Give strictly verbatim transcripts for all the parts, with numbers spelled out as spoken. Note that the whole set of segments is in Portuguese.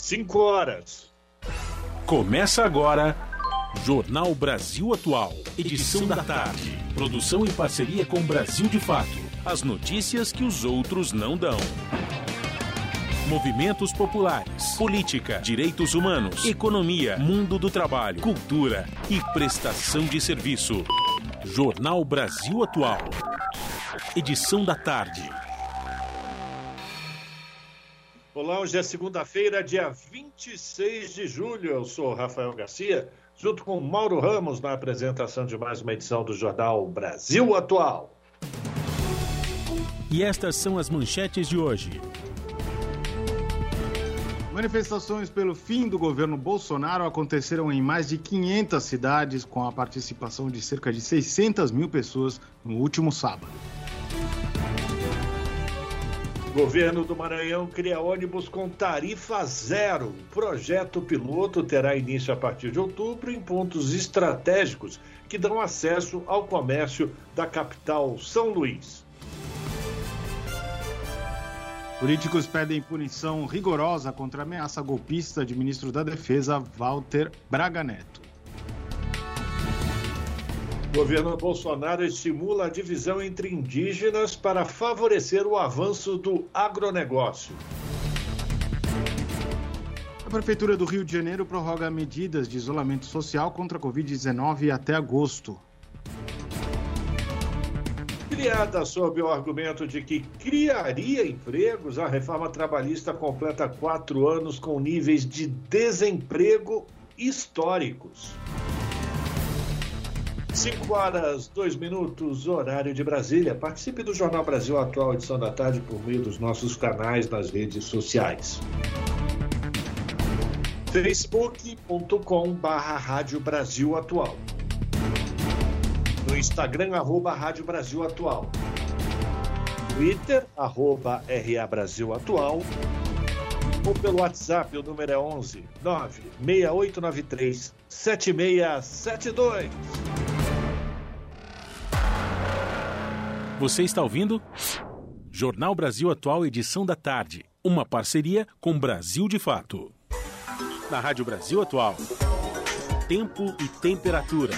cinco horas. Começa agora, Jornal Brasil Atual, edição da tarde. Produção em parceria com Brasil de Fato. As notícias que os outros não dão. Movimentos populares, política, direitos humanos, economia, mundo do trabalho, cultura e prestação de serviço. Jornal Brasil Atual, edição da tarde. Olá, hoje é segunda-feira, dia vinte e seis de julho. Eu sou Rafael Garcia, junto com Mauro Ramos, na apresentação de mais uma edição do Jornal Brasil Atual. E estas são as manchetes de hoje. Manifestações pelo fim do governo Bolsonaro aconteceram em mais de quinhentas cidades, com a participação de cerca de seiscentas mil pessoas no último sábado. O governo do Maranhão cria ônibus com tarifa zero. O projeto piloto terá início a partir de outubro em pontos estratégicos que dão acesso ao comércio da capital São Luís. Políticos pedem punição rigorosa contra a ameaça golpista de ministro da Defesa, Walter Braga Neto. O governo Bolsonaro estimula a divisão entre indígenas para favorecer o avanço do agronegócio. A Prefeitura do Rio de Janeiro prorroga medidas de isolamento social contra a covid dezenove até agosto. Criada sob o argumento de que criaria empregos, a reforma trabalhista completa quatro anos com níveis de desemprego históricos. Cinco horas, dois minutos, horário de Brasília. Participe do Jornal Brasil Atual, edição da tarde, por meio dos nossos canais nas redes sociais. facebook ponto com barra Rádio Brasil Atual. No Instagram, arroba Rádio Brasil Atual. Twitter, arroba R A Brasil Atual. Ou pelo WhatsApp, o número é onze nove seis oito nove três sete seis sete dois. Você está ouvindo? Jornal Brasil Atual, edição da tarde. Uma parceria com Brasil de Fato. Na Rádio Brasil Atual. Tempo e temperatura.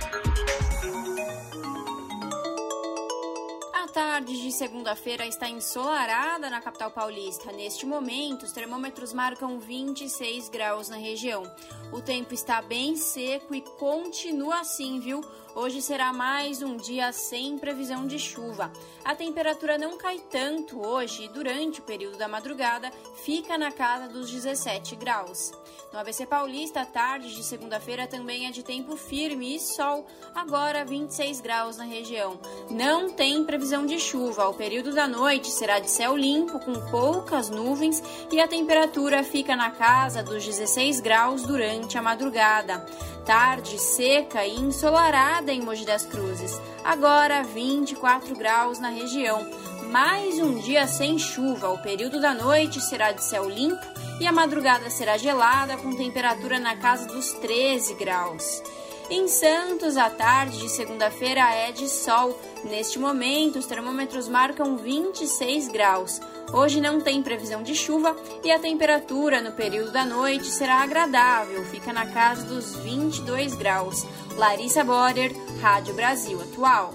A tarde de segunda-feira está ensolarada na capital paulista. Neste momento, os termômetros marcam vinte e seis graus na região. O tempo está bem seco e continua assim, viu? Hoje será mais um dia sem previsão de chuva. A temperatura não cai tanto hoje e durante o período da madrugada fica na casa dos dezessete graus. No A B C Paulista, a tarde de segunda-feira também é de tempo firme e sol, agora vinte e seis graus na região. Não tem previsão de chuva. O período da noite será de céu limpo, com poucas nuvens, e a temperatura fica na casa dos dezesseis graus durante a madrugada. Tarde seca e ensolarada em Mogi das Cruzes, agora vinte e quatro graus na região. Mais um dia sem chuva. O período da noite será de céu limpo e a madrugada será gelada, com temperatura na casa dos treze graus. Em Santos, a tarde de segunda-feira é de sol. Neste momento, os termômetros marcam vinte e seis graus. Hoje não tem previsão de chuva e a temperatura no período da noite será agradável, fica na casa dos vinte e dois graus. Larissa Borer, Rádio Brasil Atual.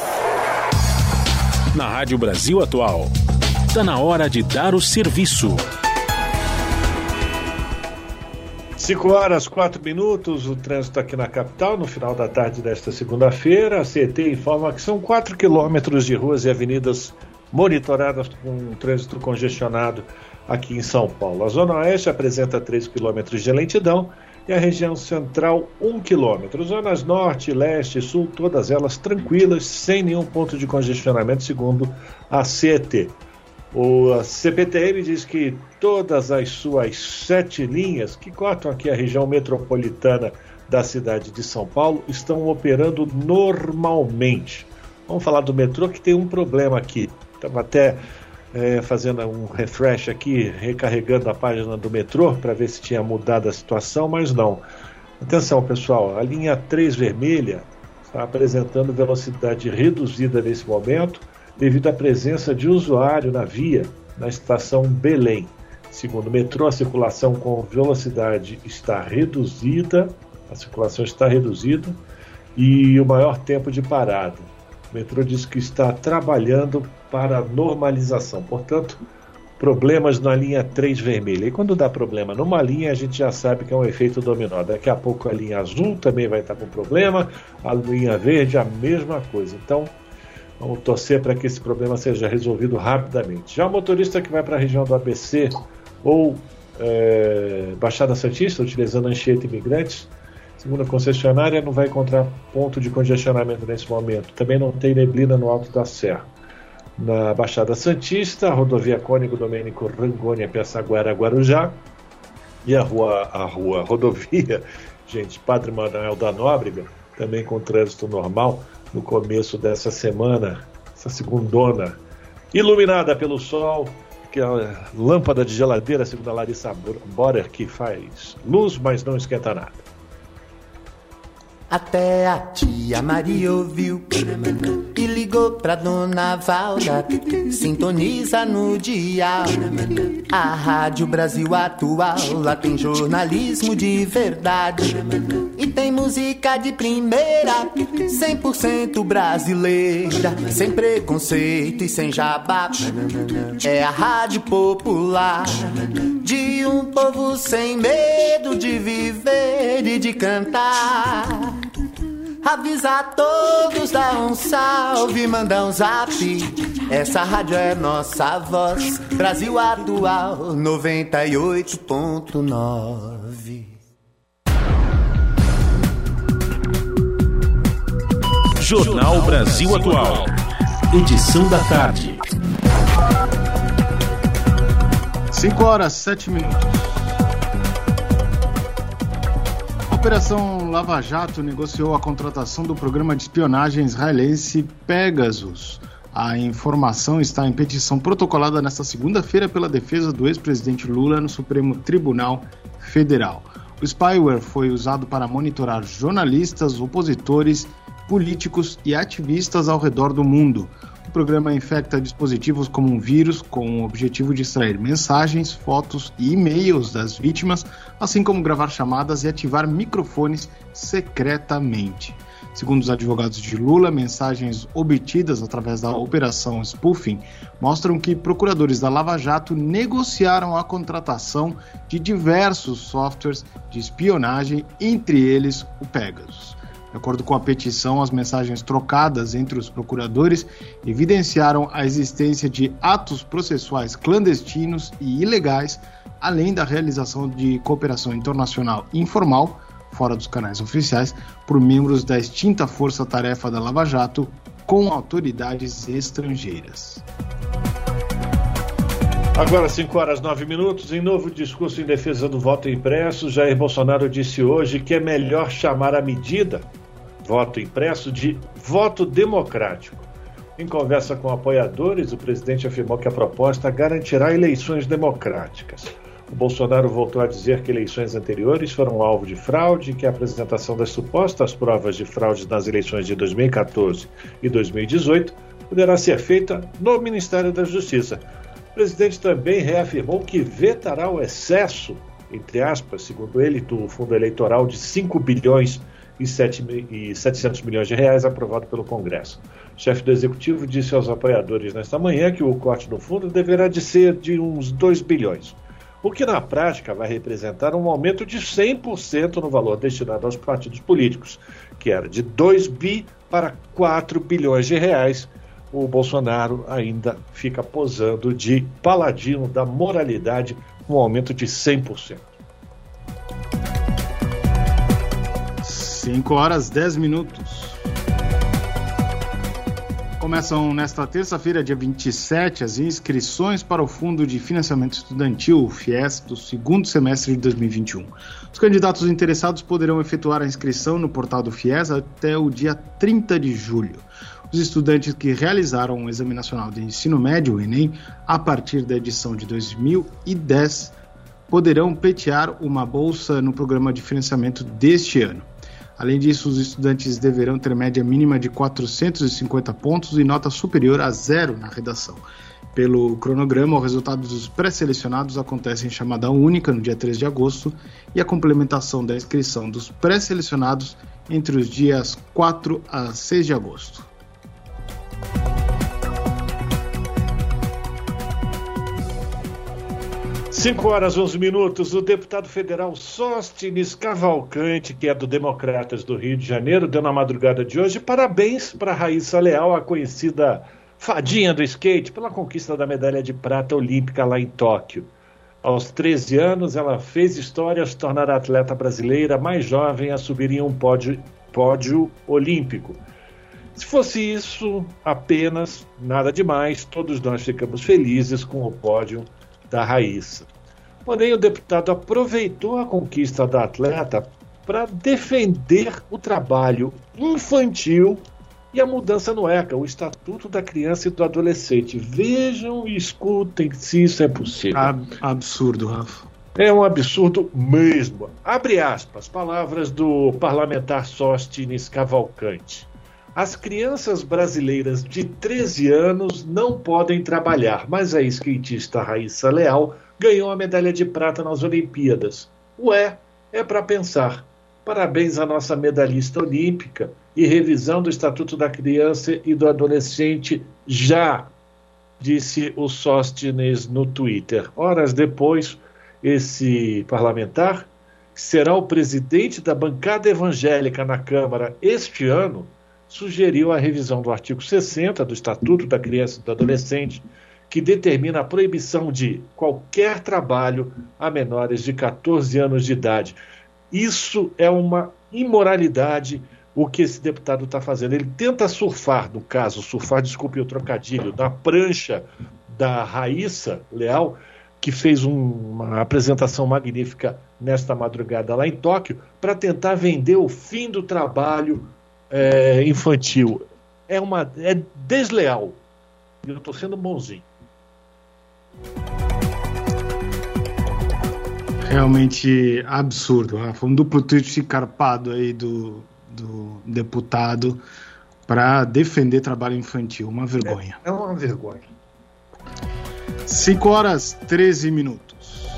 Na Rádio Brasil Atual, está na hora de dar o serviço. cinco horas, quatro minutos, o trânsito aqui na capital, no final da tarde desta segunda-feira. A C E T informa que são quatro quilômetros de ruas e avenidas monitoradas com um trânsito congestionado aqui em São Paulo. A Zona Oeste apresenta três quilômetros de lentidão e a região central um quilômetro. Zonas Norte, Leste e Sul, todas elas tranquilas, sem nenhum ponto de congestionamento, segundo a C E T. O C P T M diz que todas as suas sete linhas que cortam aqui a região metropolitana da cidade de São Paulo estão operando normalmente. Vamos falar do metrô, que tem um problema aqui. Estava até é, fazendo um refresh aqui, recarregando a página do metrô para ver se tinha mudado a situação, mas não. Atenção, pessoal, a linha três vermelha está apresentando velocidade reduzida nesse momento, devido à presença de usuário na via, na estação Belém. Segundo o metrô, a circulação com velocidade está reduzida, a circulação está reduzida e o maior tempo de parada. O metrô diz que está trabalhando para a normalização, portanto, problemas na linha três vermelha. E quando dá problema numa linha, a gente já sabe que é um efeito dominó. Daqui a pouco a linha azul também vai estar com problema, a linha verde a mesma coisa. Então, vamos torcer para que esse problema seja resolvido rapidamente. Já o motorista que vai para a região do A B C ou é, Baixada Santista, utilizando Anchieta Imigrantes, segundo a concessionária, não vai encontrar ponto de congestionamento nesse momento. Também não tem neblina no Alto da Serra. Na Baixada Santista, a rodovia Cônigo Domênico Rangoni, Piaçaguera, Guarujá, e a rua, a rua rodovia, gente, Padre Manuel da Nóbrega, também com trânsito normal no começo dessa semana, essa segundona, iluminada pelo sol, que é a lâmpada de geladeira, segundo a Larissa Borer, que faz luz, mas não esquenta nada. Até a tia Maria ouviu e ligou pra Dona Valda. Sintoniza no dial a Rádio Brasil Atual. Lá tem jornalismo de verdade e tem música de primeira, cem por cento brasileira, sem preconceito e sem jabá. É a Rádio Popular de um povo sem medo de viver e de cantar. Avisa a todos, dá um salve, manda um zap. Essa rádio é nossa voz, Brasil Atual noventa e oito ponto nove. Jornal Brasil Atual, edição da tarde. cinco horas, sete minutos. A Operação Lava Jato negociou a contratação do programa de espionagem israelense Pegasus. A informação está em petição protocolada nesta segunda-feira pela defesa do ex-presidente Lula no Supremo Tribunal Federal. O spyware foi usado para monitorar jornalistas, opositores, políticos e ativistas ao redor do mundo. O programa infecta dispositivos como um vírus com o objetivo de extrair mensagens, fotos e e-mails das vítimas, assim como gravar chamadas e ativar microfones secretamente. Segundo os advogados de Lula, mensagens obtidas através da operação spoofing mostram que procuradores da Lava Jato negociaram a contratação de diversos softwares de espionagem, entre eles o Pegasus. De acordo com a petição, as mensagens trocadas entre os procuradores evidenciaram a existência de atos processuais clandestinos e ilegais, além da realização de cooperação internacional informal, fora dos canais oficiais, por membros da extinta Força-Tarefa da Lava Jato com autoridades estrangeiras. Agora, cinco horas, nove minutos, em novo discurso em defesa do voto impresso, Jair Bolsonaro disse hoje que é melhor chamar a medida, voto impresso, de voto democrático. Em conversa com apoiadores, o presidente afirmou que a proposta garantirá eleições democráticas. O Bolsonaro voltou a dizer que eleições anteriores foram alvo de fraude e que a apresentação das supostas provas de fraude nas eleições de dois mil e catorze e dois mil e dezoito poderá ser feita no Ministério da Justiça. O presidente também reafirmou que vetará o excesso, entre aspas, segundo ele, do fundo eleitoral de cinco bilhões e setecentos milhões de reais aprovado pelo Congresso. O chefe do Executivo disse aos apoiadores nesta manhã que o corte no fundo deverá de ser de uns dois bilhões, o que na prática vai representar um aumento de cem por cento no valor destinado aos partidos políticos, que era de dois bi para quatro bilhões de reais. O Bolsonaro ainda fica posando de paladino da moralidade, com um aumento de cem por cento. cinco horas, dez minutos. Começam nesta terça-feira, dia vinte e sete, as inscrições para o Fundo de Financiamento Estudantil, o FIES, do segundo semestre de dois mil e vinte e um. Os candidatos interessados poderão efetuar a inscrição no portal do FIES até o dia trinta de julho. Os estudantes que realizaram o Exame Nacional de Ensino Médio, o Enem, a partir da edição de dois mil e dez, poderão pleitear uma bolsa no programa de financiamento deste ano. Além disso, os estudantes deverão ter média mínima de quatrocentos e cinquenta pontos e nota superior a zero na redação. Pelo cronograma, o resultado dos pré-selecionados acontece em chamada única no dia três de agosto e a complementação da inscrição dos pré-selecionados entre os dias quatro a seis de agosto. cinco horas, onze minutos, o deputado federal Sóstenes Cavalcante, que é do Democratas do Rio de Janeiro, deu na madrugada de hoje parabéns para Raíssa Leal, a conhecida fadinha do skate, pela conquista da medalha de prata olímpica lá em Tóquio. Aos treze anos, ela fez história ao se tornar a atleta brasileira mais jovem a subir em um pódio, pódio olímpico. Se fosse isso apenas, nada demais, todos nós ficamos felizes com o pódio da Raíssa. Porém, o deputado aproveitou a conquista da atleta para defender o trabalho infantil e a mudança no ECA, o Estatuto da Criança e do Adolescente. Vejam e escutem se isso é possível. Ab- absurdo, Rafa. É um absurdo mesmo. Abre aspas, palavras do parlamentar Sóstenes Cavalcante. As crianças brasileiras de treze anos não podem trabalhar, mas a skatista Raíssa Leal ganhou a medalha de prata nas Olimpíadas. Ué, é para pensar. Parabéns à nossa medalhista olímpica e revisão do Estatuto da Criança e do Adolescente já, disse o Sóstenes no Twitter. Horas depois, esse parlamentar, que será o presidente da bancada evangélica na Câmara este ano, sugeriu a revisão do artigo sessenta do Estatuto da Criança e do Adolescente, que determina a proibição de qualquer trabalho a menores de catorze anos de idade. Isso é uma imoralidade, o que esse deputado está fazendo. Ele tenta surfar, no caso, surfar, desculpe o trocadilho, na prancha da Raíssa Leal, que fez um, uma apresentação magnífica nesta madrugada lá em Tóquio, para tentar vender o fim do trabalho é, infantil. É, uma, é desleal. E eu estou sendo bonzinho. Realmente absurdo, Rafa. Um duplo tweet carpado aí do, do deputado para defender trabalho infantil. Uma vergonha. É, é uma vergonha. cinco horas, treze minutos.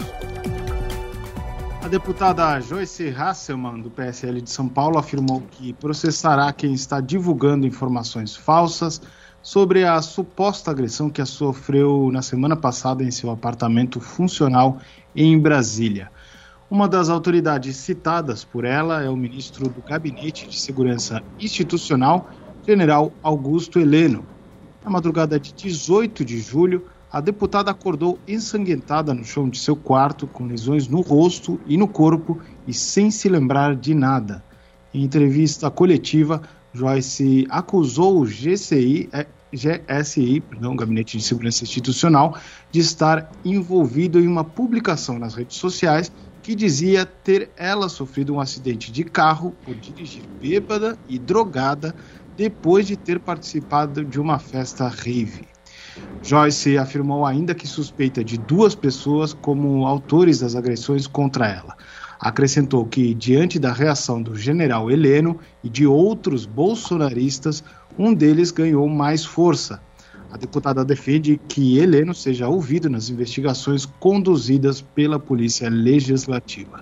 A deputada Joyce Hasselmann, do P S L de São Paulo, afirmou que processará quem está divulgando informações falsas sobre a suposta agressão que a sofreu na semana passada em seu apartamento funcional em Brasília. Uma das autoridades citadas por ela é o ministro do Gabinete de Segurança Institucional, general Augusto Heleno. Na madrugada de dezoito de julho, a deputada acordou ensanguentada no chão de seu quarto, com lesões no rosto e no corpo e sem se lembrar de nada. Em entrevista coletiva, Joyce acusou o G C I, G S I, perdão, Gabinete de Segurança Institucional, de estar envolvido em uma publicação nas redes sociais que dizia ter ela sofrido um acidente de carro por dirigir bêbada e drogada depois de ter participado de uma festa rave. Joyce afirmou ainda que suspeita de duas pessoas como autores das agressões contra ela. Acrescentou que, diante da reação do general Heleno e de outros bolsonaristas, um deles ganhou mais força. A deputada defende que Heleno seja ouvido nas investigações conduzidas pela Polícia Legislativa.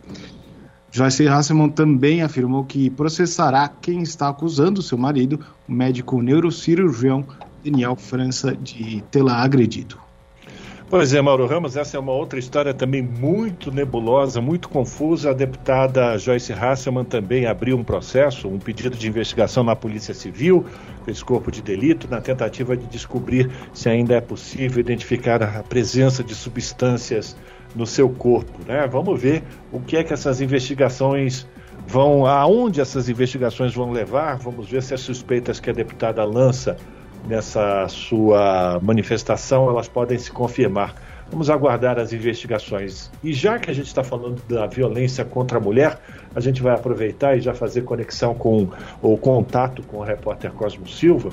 Joyce Hasselmann também afirmou que processará quem está acusando seu marido, o médico neurocirurgião Daniel França, de tê-la agredido. Pois é, Mauro Ramos, essa é uma outra história também muito nebulosa, muito confusa. A deputada Joyce Hasselmann também abriu um processo, um pedido de investigação na Polícia Civil, esse corpo de delito, na tentativa de descobrir se ainda é possível identificar a presença de substâncias no seu corpo, né? Vamos ver o que é que essas investigações vão, aonde essas investigações vão levar. Vamos ver se as suspeitas que a deputada lança nessa sua manifestação, elas podem se confirmar. Vamos aguardar as investigações. E já que a gente está falando da violência contra a mulher, a gente vai aproveitar e já fazer conexão com, ou contato com o repórter Cosmo Silva,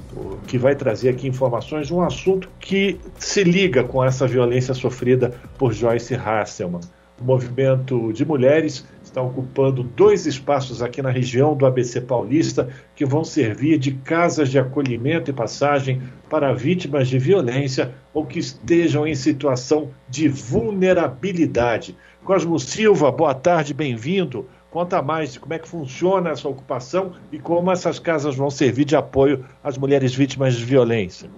que vai trazer aqui informações de um assunto que se liga com essa violência sofrida por Joyce Hasselmann. O movimento de mulheres está ocupando dois espaços aqui na região do A B C Paulista que vão servir de casas de acolhimento e passagem para vítimas de violência ou que estejam em situação de vulnerabilidade. Cosmo Silva, boa tarde, bem-vindo. Conta mais de como é que funciona essa ocupação e como essas casas vão servir de apoio às mulheres vítimas de violência.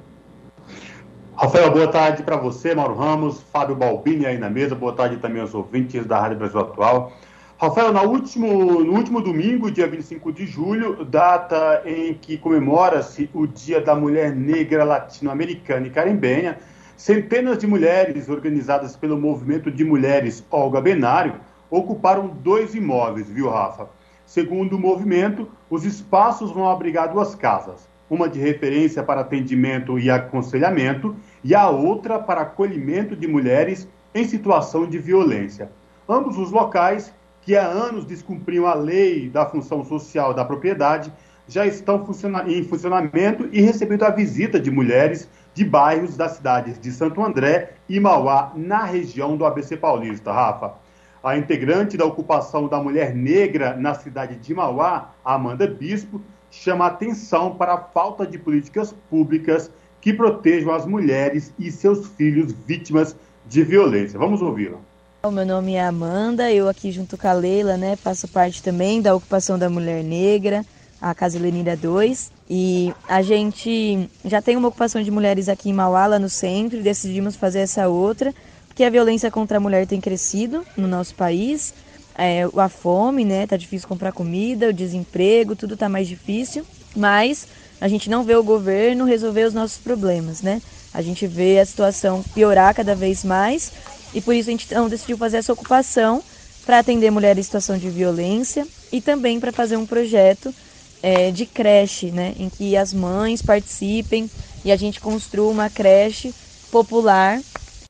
Rafael, boa tarde para você, Mauro Ramos, Fábio Balbini aí na mesa, boa tarde também aos ouvintes da Rádio Brasil Atual. Rafael, no último, no último domingo, dia vinte e cinco de julho, data em que comemora-se o Dia da Mulher Negra Latino-Americana e Caribenha, centenas de mulheres organizadas pelo Movimento de Mulheres Olga Benário ocuparam dois imóveis, viu, Rafa? Segundo o movimento, os espaços vão abrigar duas casas, uma de referência para atendimento e aconselhamento e a outra para acolhimento de mulheres em situação de violência. Ambos os locais, que há anos descumpriam a lei da função social da propriedade, já estão funciona- em funcionamento e recebendo a visita de mulheres de bairros das cidades de Santo André e Mauá, na região do A B C Paulista, Rafa. A integrante da ocupação da mulher negra na cidade de Mauá, Amanda Bispo, chama atenção para a falta de políticas públicas que protejam as mulheres e seus filhos vítimas de violência. Vamos ouvi-la. O meu nome é Amanda, eu aqui junto com a Leila, né, faço parte também da ocupação da mulher negra, a Casa Lenira dois, e a gente já tem uma ocupação de mulheres aqui em Mauá, lá no centro, e decidimos fazer essa outra, porque a violência contra a mulher tem crescido no nosso país, é, a fome, né, tá difícil comprar comida, o desemprego, tudo tá mais difícil, mas a gente não vê o governo resolver os nossos problemas, né? A gente vê a situação piorar cada vez mais e por isso a gente então, decidiu fazer essa ocupação para atender mulheres em situação de violência e também para fazer um projeto é, de creche, né, em que as mães participem e a gente construa uma creche popular.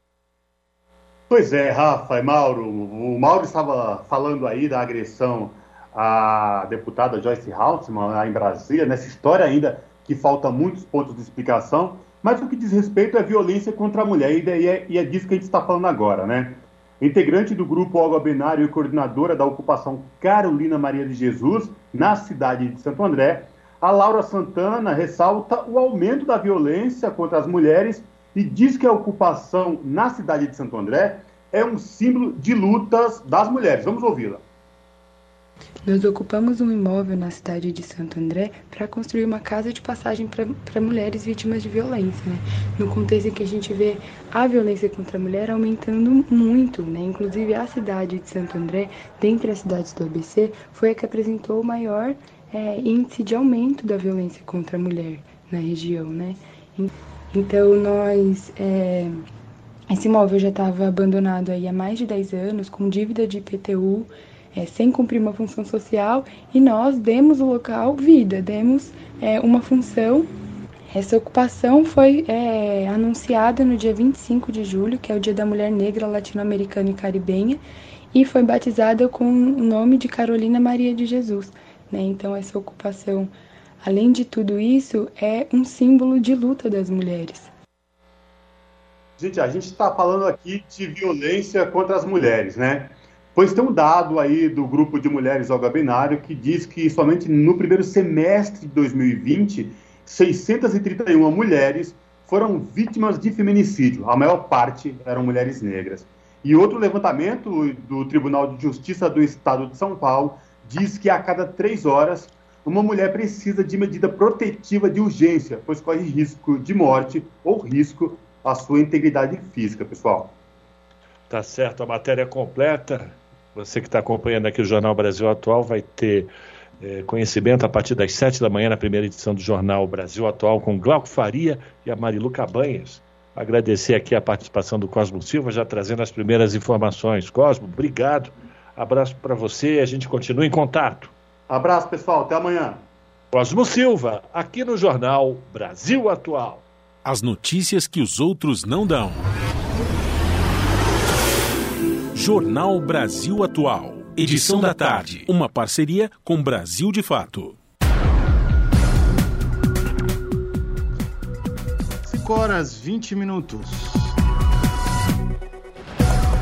Pois é, Rafa e Mauro, o Mauro estava falando aí da agressão à deputada Joyce Halseman lá em Brasília, nessa história ainda que falta muitos pontos de explicação, mas o que diz respeito é violência contra a mulher, e é, e é disso que a gente está falando agora, né? Integrante do grupo Olga Benário e coordenadora da ocupação Carolina Maria de Jesus, na cidade de Santo André, a Laura Santana ressalta o aumento da violência contra as mulheres e diz que a ocupação na cidade de Santo André é um símbolo de lutas das mulheres. Vamos ouvi-la. Nós ocupamos um imóvel na cidade de Santo André para construir uma casa de passagem para mulheres vítimas de violência, né? No contexto em que a gente vê a violência contra a mulher aumentando muito, né? Inclusive a cidade de Santo André, dentre as cidades do A B C, foi a que apresentou o maior é, índice de aumento da violência contra a mulher na região, né? Então, nós, é, esse imóvel já estava abandonado aí há mais de dez anos, com dívida de I P T U, é, sem cumprir uma função social, e nós demos o local vida, demos é, uma função. Essa ocupação foi é, anunciada no dia vinte e cinco de julho, que é o Dia da Mulher Negra Latino-Americana e Caribenha, e foi batizada com o nome de Carolina Maria de Jesus, né? Então, essa ocupação, além de tudo isso, é um símbolo de luta das mulheres. Gente, a gente está falando aqui de violência contra as mulheres, né? Pois tem um dado aí do grupo de mulheres Olga Benário que diz que somente no primeiro semestre de dois mil e vinte, seiscentas e trinta e uma mulheres foram vítimas de feminicídio. A maior parte eram mulheres negras. E outro levantamento do Tribunal de Justiça do Estado de São Paulo diz que a cada três horas uma mulher precisa de medida protetiva de urgência, pois corre risco de morte ou risco à sua integridade física, pessoal. Tá certo, a matéria completa. Você que está acompanhando aqui o Jornal Brasil Atual vai ter é, conhecimento a partir das sete da manhã na primeira edição do Jornal Brasil Atual com Glauco Faria e a Marilu Cabanhas. Agradecer aqui a participação do Cosmo Silva, já trazendo as primeiras informações. Cosmo, obrigado. Abraço para você, a gente continua em contato. Abraço, pessoal. Até amanhã. Cosmo Silva, aqui no Jornal Brasil Atual. As notícias que os outros não dão. Jornal Brasil Atual. Edição da tarde. Uma parceria com Brasil de Fato. cinco horas e vinte minutos.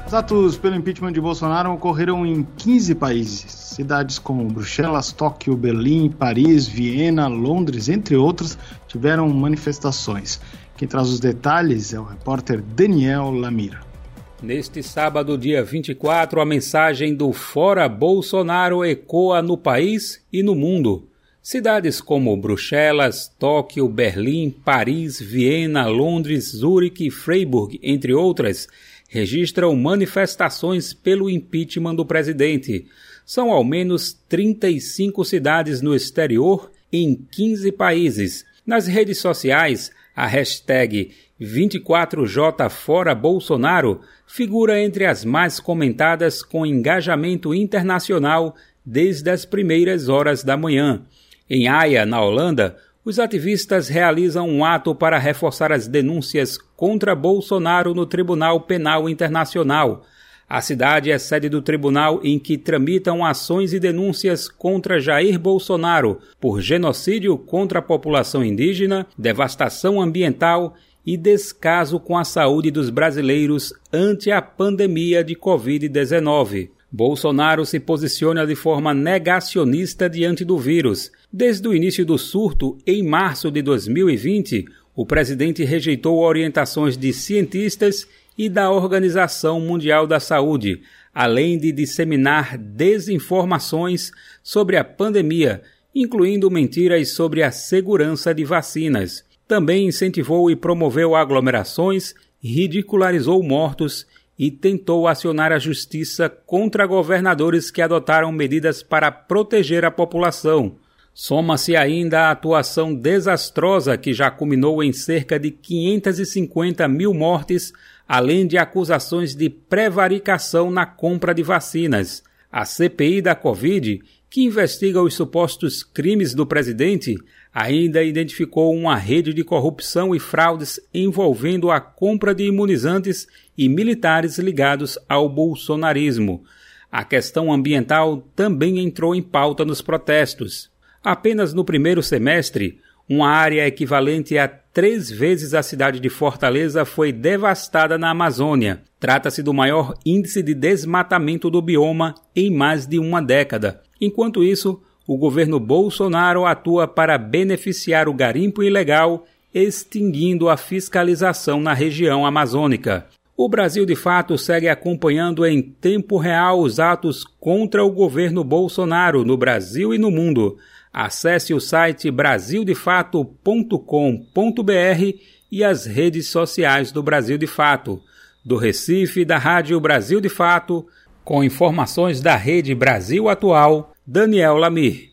Os atos pelo impeachment de Bolsonaro ocorreram em quinze países. Cidades como Bruxelas, Tóquio, Berlim, Paris, Viena, Londres, entre outros, tiveram manifestações. Quem traz os detalhes é o repórter Daniel Lamir. Neste sábado, dia vinte e quatro, a mensagem do Fora Bolsonaro ecoa no país e no mundo. Cidades como Bruxelas, Tóquio, Berlim, Paris, Viena, Londres, Zurique e Freiburg, entre outras, registram manifestações pelo impeachment do presidente. São ao menos trinta e cinco cidades no exterior em quinze países. Nas redes sociais, a hashtag vinte e quatro J Fora Bolsonaro figura entre as mais comentadas com engajamento internacional desde as primeiras horas da manhã. Em Haia, na Holanda, os ativistas realizam um ato para reforçar as denúncias contra Bolsonaro no Tribunal Penal Internacional. A cidade é sede do tribunal em que tramitam ações e denúncias contra Jair Bolsonaro por genocídio contra a população indígena, devastação ambiental e descaso com a saúde dos brasileiros ante a pandemia de covid dezenove. Bolsonaro se posiciona de forma negacionista diante do vírus. Desde o início do surto, em março de dois mil e vinte, o presidente rejeitou orientações de cientistas e da Organização Mundial da Saúde, além de disseminar desinformações sobre a pandemia, incluindo mentiras sobre a segurança de vacinas. Também incentivou e promoveu aglomerações, ridicularizou mortos e tentou acionar a justiça contra governadores que adotaram medidas para proteger a população. Soma-se ainda a atuação desastrosa que já culminou em cerca de quinhentas e cinquenta mil mortes, além de acusações de prevaricação na compra de vacinas. A C P I da Covid, que investiga os supostos crimes do presidente, ainda identificou uma rede de corrupção e fraudes envolvendo a compra de imunizantes e militares ligados ao bolsonarismo. A questão ambiental também entrou em pauta nos protestos. Apenas no primeiro semestre, uma área equivalente a três vezes a cidade de Fortaleza foi devastada na Amazônia. Trata-se do maior índice de desmatamento do bioma em mais de uma década. Enquanto isso, o governo Bolsonaro atua para beneficiar o garimpo ilegal, extinguindo a fiscalização na região amazônica. O Brasil de Fato segue acompanhando em tempo real os atos contra o governo Bolsonaro no Brasil e no mundo. Acesse o site brasil de fato ponto com ponto b r e as redes sociais do Brasil de Fato. Do Recife, da Rádio Brasil de Fato, com informações da Rede Brasil Atual, Daniel Lamir.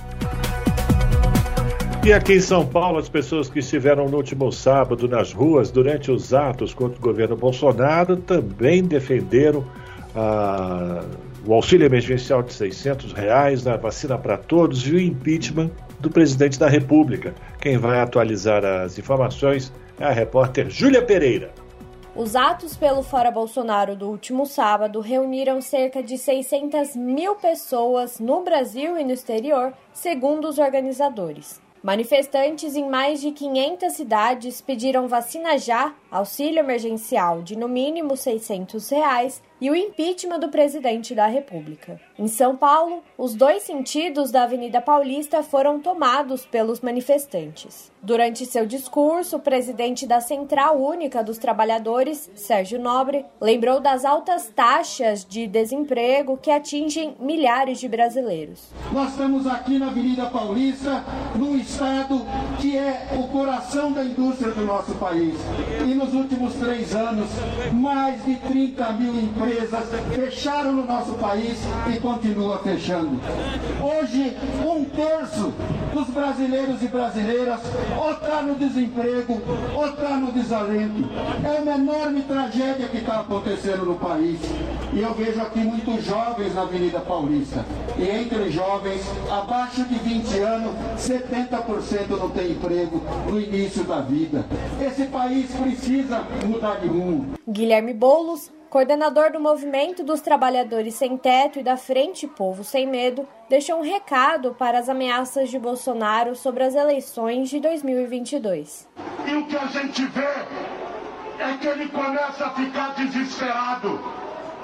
E aqui em São Paulo, as pessoas que estiveram no último sábado nas ruas durante os atos contra o governo Bolsonaro também defenderam ah, o auxílio emergencial de seiscentos reais, a vacina para todos e o impeachment do presidente da República. Quem vai atualizar as informações é a repórter Júlia Pereira. Os atos pelo Fora Bolsonaro do último sábado reuniram cerca de seiscentas mil pessoas no Brasil e no exterior, segundo os organizadores. Manifestantes em mais de quinhentas cidades pediram vacina já, auxílio emergencial de no mínimo seiscentos reais e o impeachment do presidente da República. Em São Paulo, os dois sentidos da Avenida Paulista foram tomados pelos manifestantes. Durante seu discurso, o presidente da Central Única dos Trabalhadores, Sérgio Nobre, lembrou das altas taxas de desemprego que atingem milhares de brasileiros. Nós estamos aqui na Avenida Paulista, num estado que é o coração da indústria do nosso país. E nos últimos três anos, mais de trinta mil empresas fecharam no nosso país e continua fechando. Hoje, um terço dos brasileiros e brasileiras ou está no desemprego ou está no desalento. É uma enorme tragédia que está acontecendo no país. E eu vejo aqui muitos jovens na Avenida Paulista. E entre jovens, abaixo de vinte anos, setenta por cento não tem emprego no início da vida. Esse país precisa mudar de rumo. Guilherme Boulos, coordenador do Movimento dos Trabalhadores Sem Teto e da Frente Povo Sem Medo, deixou um recado para as ameaças de Bolsonaro sobre as eleições de dois mil e vinte e dois. E o que a gente vê é que ele começa a ficar desesperado.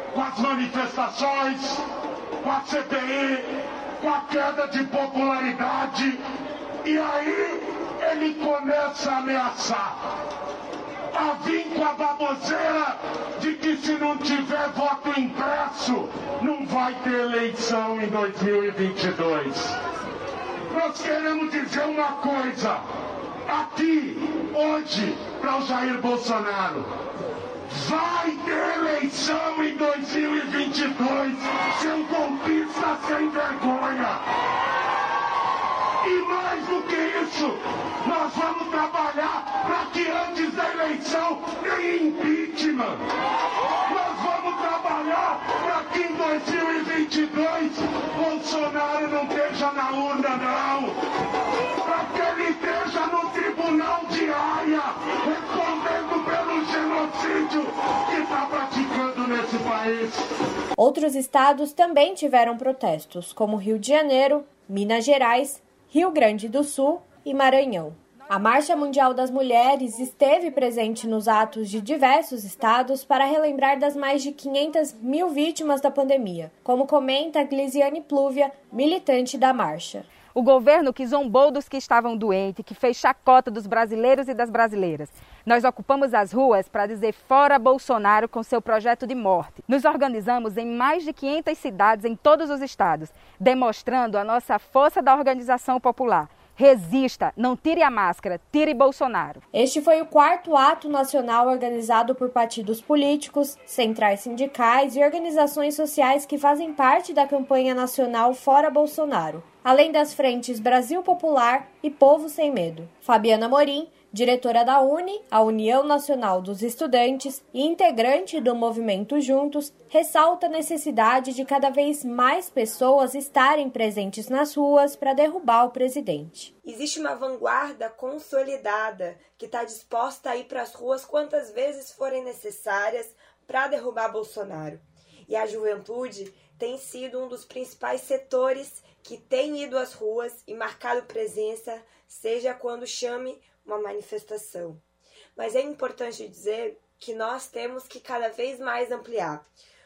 com as manifestações, com a C P I, com a queda de popularidade, e aí ele começa a ameaçar, a vir com a baboseira de que se não tiver voto impresso, não vai ter eleição em dois mil e vinte e dois. Nós queremos dizer uma coisa, aqui, hoje, para o Jair Bolsonaro: vai ter eleição em dois mil e vinte e dois, seu golpista sem vergonha. E mais do que isso, nós vamos trabalhar para que antes da eleição tenha impeachment. Nós vamos trabalhar para que em dois mil e vinte e dois Bolsonaro não esteja na urna, não. Para que ele esteja no tribunal de Haia, respondendo pelo genocídio que está praticando nesse país. Outros estados também tiveram protestos, como Rio de Janeiro, Minas Gerais, Rio Grande do Sul e Maranhão. A Marcha Mundial das Mulheres esteve presente nos atos de diversos estados para relembrar das mais de quinhentas mil vítimas da pandemia, como comenta Glisiane Plúvia, militante da marcha. O governo que zombou dos que estavam doentes, que fez chacota dos brasileiros e das brasileiras. Nós ocupamos as ruas para dizer fora Bolsonaro com seu projeto de morte. Nos organizamos em mais de quinhentas cidades em todos os estados, demonstrando a nossa força da organização popular. Resista, não tire a máscara, tire Bolsonaro. Este foi o quarto ato nacional organizado por partidos políticos, centrais sindicais e organizações sociais que fazem parte da campanha nacional Fora Bolsonaro, além das frentes Brasil Popular e Povo Sem Medo. Fabiana Morim, diretora da U N E, a União Nacional dos Estudantes, e integrante do movimento Juntos, ressalta a necessidade de cada vez mais pessoas estarem presentes nas ruas para derrubar o presidente. Existe uma vanguarda consolidada que está disposta a ir para as ruas quantas vezes forem necessárias para derrubar Bolsonaro. E a juventude tem sido um dos principais setores que tem ido às ruas e marcado presença, seja quando chame uma manifestação. Mas é importante dizer que nós temos que cada vez mais ampliar,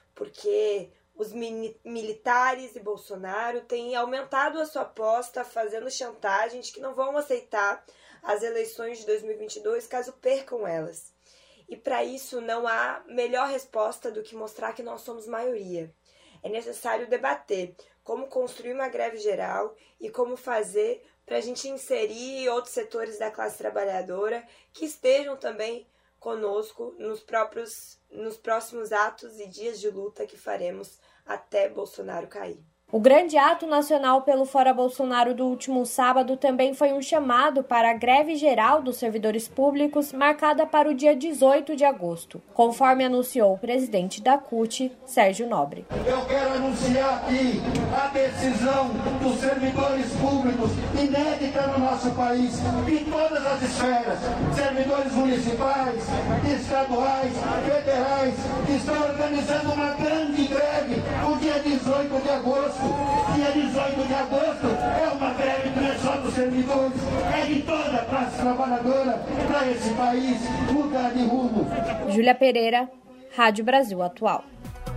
porque os militares e Bolsonaro têm aumentado a sua aposta, fazendo chantagem de que não vão aceitar as eleições de dois mil e vinte e dois caso percam elas. E para isso não há melhor resposta do que mostrar que nós somos maioria. É necessário debater como construir uma greve geral e como fazer para a gente inserir outros setores da classe trabalhadora que estejam também conosco nos, próprios, nos próximos atos e dias de luta que faremos até Bolsonaro cair. O grande ato nacional pelo Fora Bolsonaro do último sábado também foi um chamado para a greve geral dos servidores públicos, marcada para o dia dezoito de agosto, conforme anunciou o presidente da C U T, Sérgio Nobre. Eu quero anunciar aqui a decisão dos servidores públicos, inédita no nosso país, em todas as esferas, servidores municipais, estaduais, federais, que estão organizando uma grande greve no dia dezoito de agosto. Dia dezoito de agosto é uma greve que não é só dos servidores, é de toda a classe trabalhadora para esse país mudar de rumo. Júlia Pereira, Rádio Brasil Atual.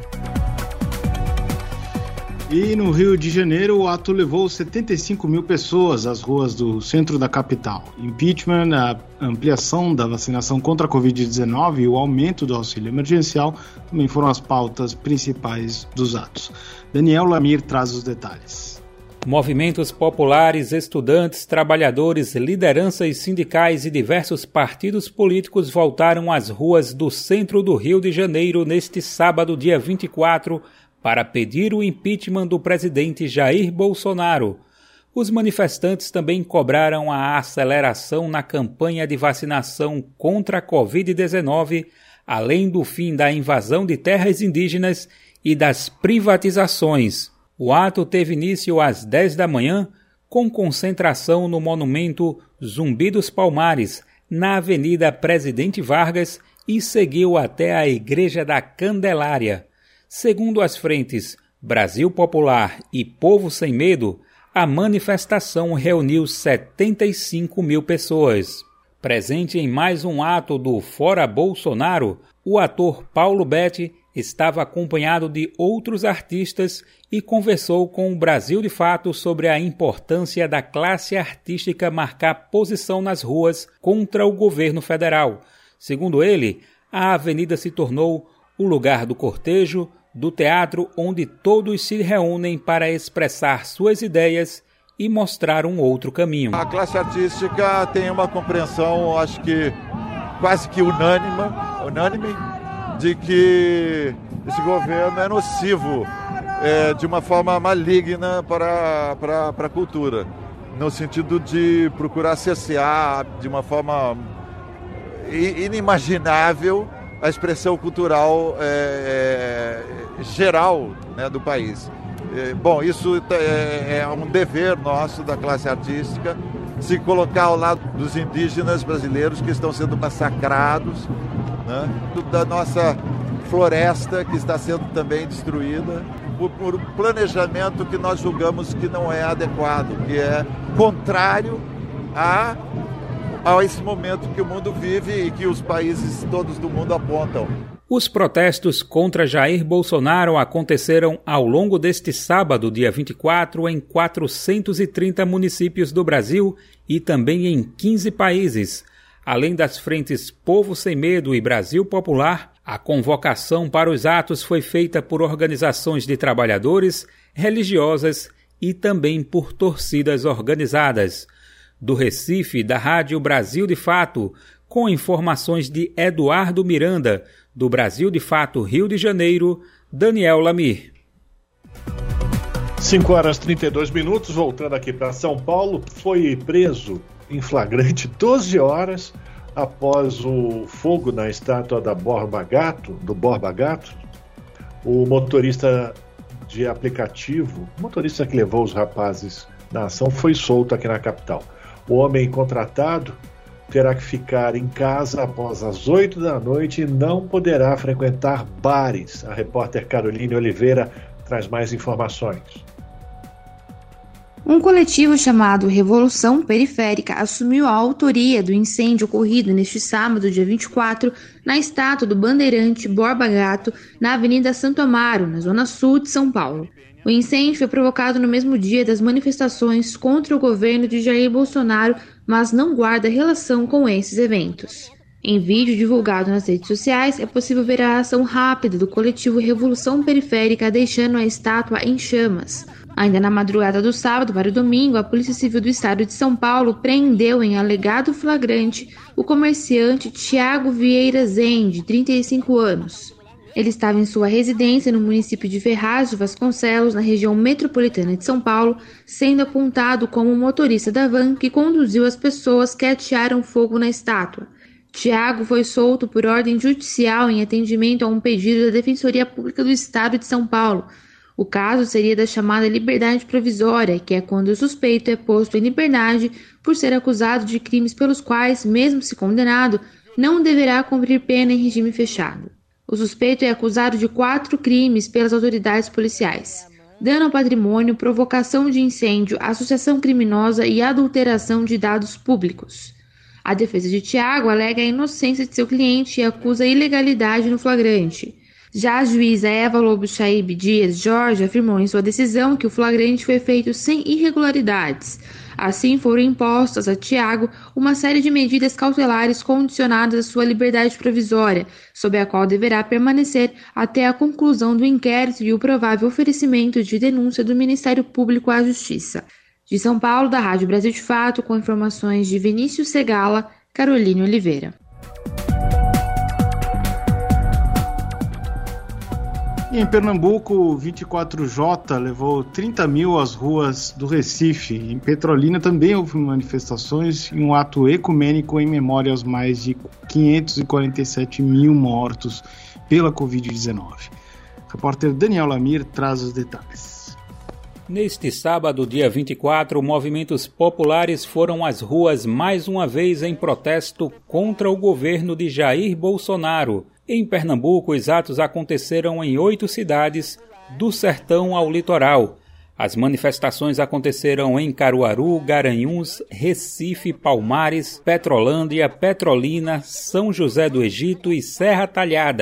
E no Rio de Janeiro, o ato levou setenta e cinco mil pessoas às ruas do centro da capital. Impeachment, a ampliação da vacinação contra a covid dezenove e o aumento do auxílio emergencial também foram as pautas principais dos atos. Daniel Lamir traz os detalhes. Movimentos populares, estudantes, trabalhadores, lideranças sindicais e diversos partidos políticos voltaram às ruas do centro do Rio de Janeiro neste sábado, dia vinte e quatro, para pedir o impeachment do presidente Jair Bolsonaro. Os manifestantes também cobraram a aceleração na campanha de vacinação contra a covid dezenove, além do fim da invasão de terras indígenas e das privatizações. O ato teve início às dez da manhã, com concentração no monumento Zumbi dos Palmares, na Avenida Presidente Vargas, e seguiu até a Igreja da Candelária. Segundo as frentes Brasil Popular e Povo Sem Medo, a manifestação reuniu setenta e cinco mil pessoas. Presente em mais um ato do Fora Bolsonaro, o ator Paulo Betti estava acompanhado de outros artistas e conversou com o Brasil de Fato sobre a importância da classe artística marcar posição nas ruas contra o governo federal. Segundo ele, a avenida se tornou o lugar do cortejo, do teatro onde todos se reúnem para expressar suas ideias e mostrar um outro caminho. A classe artística tem uma compreensão, acho que quase que unânime, unânime de que esse governo é nocivo é, de uma forma maligna para, para, para a cultura, no sentido de procurar cercear de uma forma inimaginável a expressão cultural é, é, geral, né, do país. É, bom, isso é, é um dever nosso da classe artística, se colocar ao lado dos indígenas brasileiros que estão sendo massacrados, né, da nossa floresta que está sendo também destruída por, por um planejamento que nós julgamos que não é adequado, que é contrário a a esse momento que o mundo vive e que os países todos do mundo apontam. Os protestos contra Jair Bolsonaro aconteceram ao longo deste sábado, dia vinte e quatro, em quatrocentos e trinta municípios do Brasil e também em quinze países. Além das frentes Povo Sem Medo e Brasil Popular, a convocação para os atos foi feita por organizações de trabalhadores, religiosas e também por torcidas organizadas. Do Recife, da Rádio Brasil de Fato, com informações de Eduardo Miranda, do Brasil de Fato Rio de Janeiro, Daniel Lamir. cinco horas e trinta e dois minutos, voltando aqui para São Paulo, foi preso em flagrante doze horas após o fogo na estátua da Borba Gato, do Borba Gato. O motorista de aplicativo, o motorista que levou os rapazes na ação, foi solto aqui na capital. O homem contratado terá que ficar em casa após as oito da noite e não poderá frequentar bares. A repórter Caroline Oliveira traz mais informações. Um coletivo chamado Revolução Periférica assumiu a autoria do incêndio ocorrido neste sábado, dia vinte e quatro, na estátua do bandeirante Borba Gato, na Avenida Santo Amaro, na zona sul de São Paulo. O incêndio foi provocado no mesmo dia das manifestações contra o governo de Jair Bolsonaro, mas não guarda relação com esses eventos. Em vídeo divulgado nas redes sociais, é possível ver a ação rápida do coletivo Revolução Periférica deixando a estátua em chamas. Ainda na madrugada do sábado para o domingo, a Polícia Civil do Estado de São Paulo prendeu em alegado flagrante o comerciante Tiago Vieira Zen, de trinta e cinco anos. Ele estava em sua residência no município de Ferraz de Vasconcelos, na região metropolitana de São Paulo, sendo apontado como o motorista da van que conduziu as pessoas que atearam fogo na estátua. Tiago foi solto por ordem judicial em atendimento a um pedido da Defensoria Pública do Estado de São Paulo. O caso seria da chamada liberdade provisória, que é quando o suspeito é posto em liberdade por ser acusado de crimes pelos quais, mesmo se condenado, não deverá cumprir pena em regime fechado. O suspeito é acusado de quatro crimes pelas autoridades policiais: dano ao patrimônio, provocação de incêndio, associação criminosa e adulteração de dados públicos. A defesa de Tiago alega a inocência de seu cliente e acusa a ilegalidade no flagrante. Já a juíza Eva Lobo Chaib Dias Jorge afirmou em sua decisão que o flagrante foi feito sem irregularidades. Assim, foram impostas a Tiago uma série de medidas cautelares condicionadas à sua liberdade provisória, sob a qual deverá permanecer até a conclusão do inquérito e o provável oferecimento de denúncia do Ministério Público à Justiça. De São Paulo, da Rádio Brasil de Fato, com informações de Vinícius Segala, Caroline Oliveira. Em Pernambuco, o vinte e quatro J levou trinta mil às ruas do Recife. Em Petrolina também houve manifestações e um ato ecumênico em memória aos mais de quinhentos e quarenta e sete mil mortos pela covid dezenove. O repórter Daniel Lamir traz os detalhes. Neste sábado, dia vinte e quatro, movimentos populares foram às ruas mais uma vez em protesto contra o governo de Jair Bolsonaro. Em Pernambuco, os atos aconteceram em oito cidades, do sertão ao litoral. As manifestações aconteceram em Caruaru, Garanhuns, Recife, Palmares, Petrolândia, Petrolina, São José do Egito e Serra Talhada.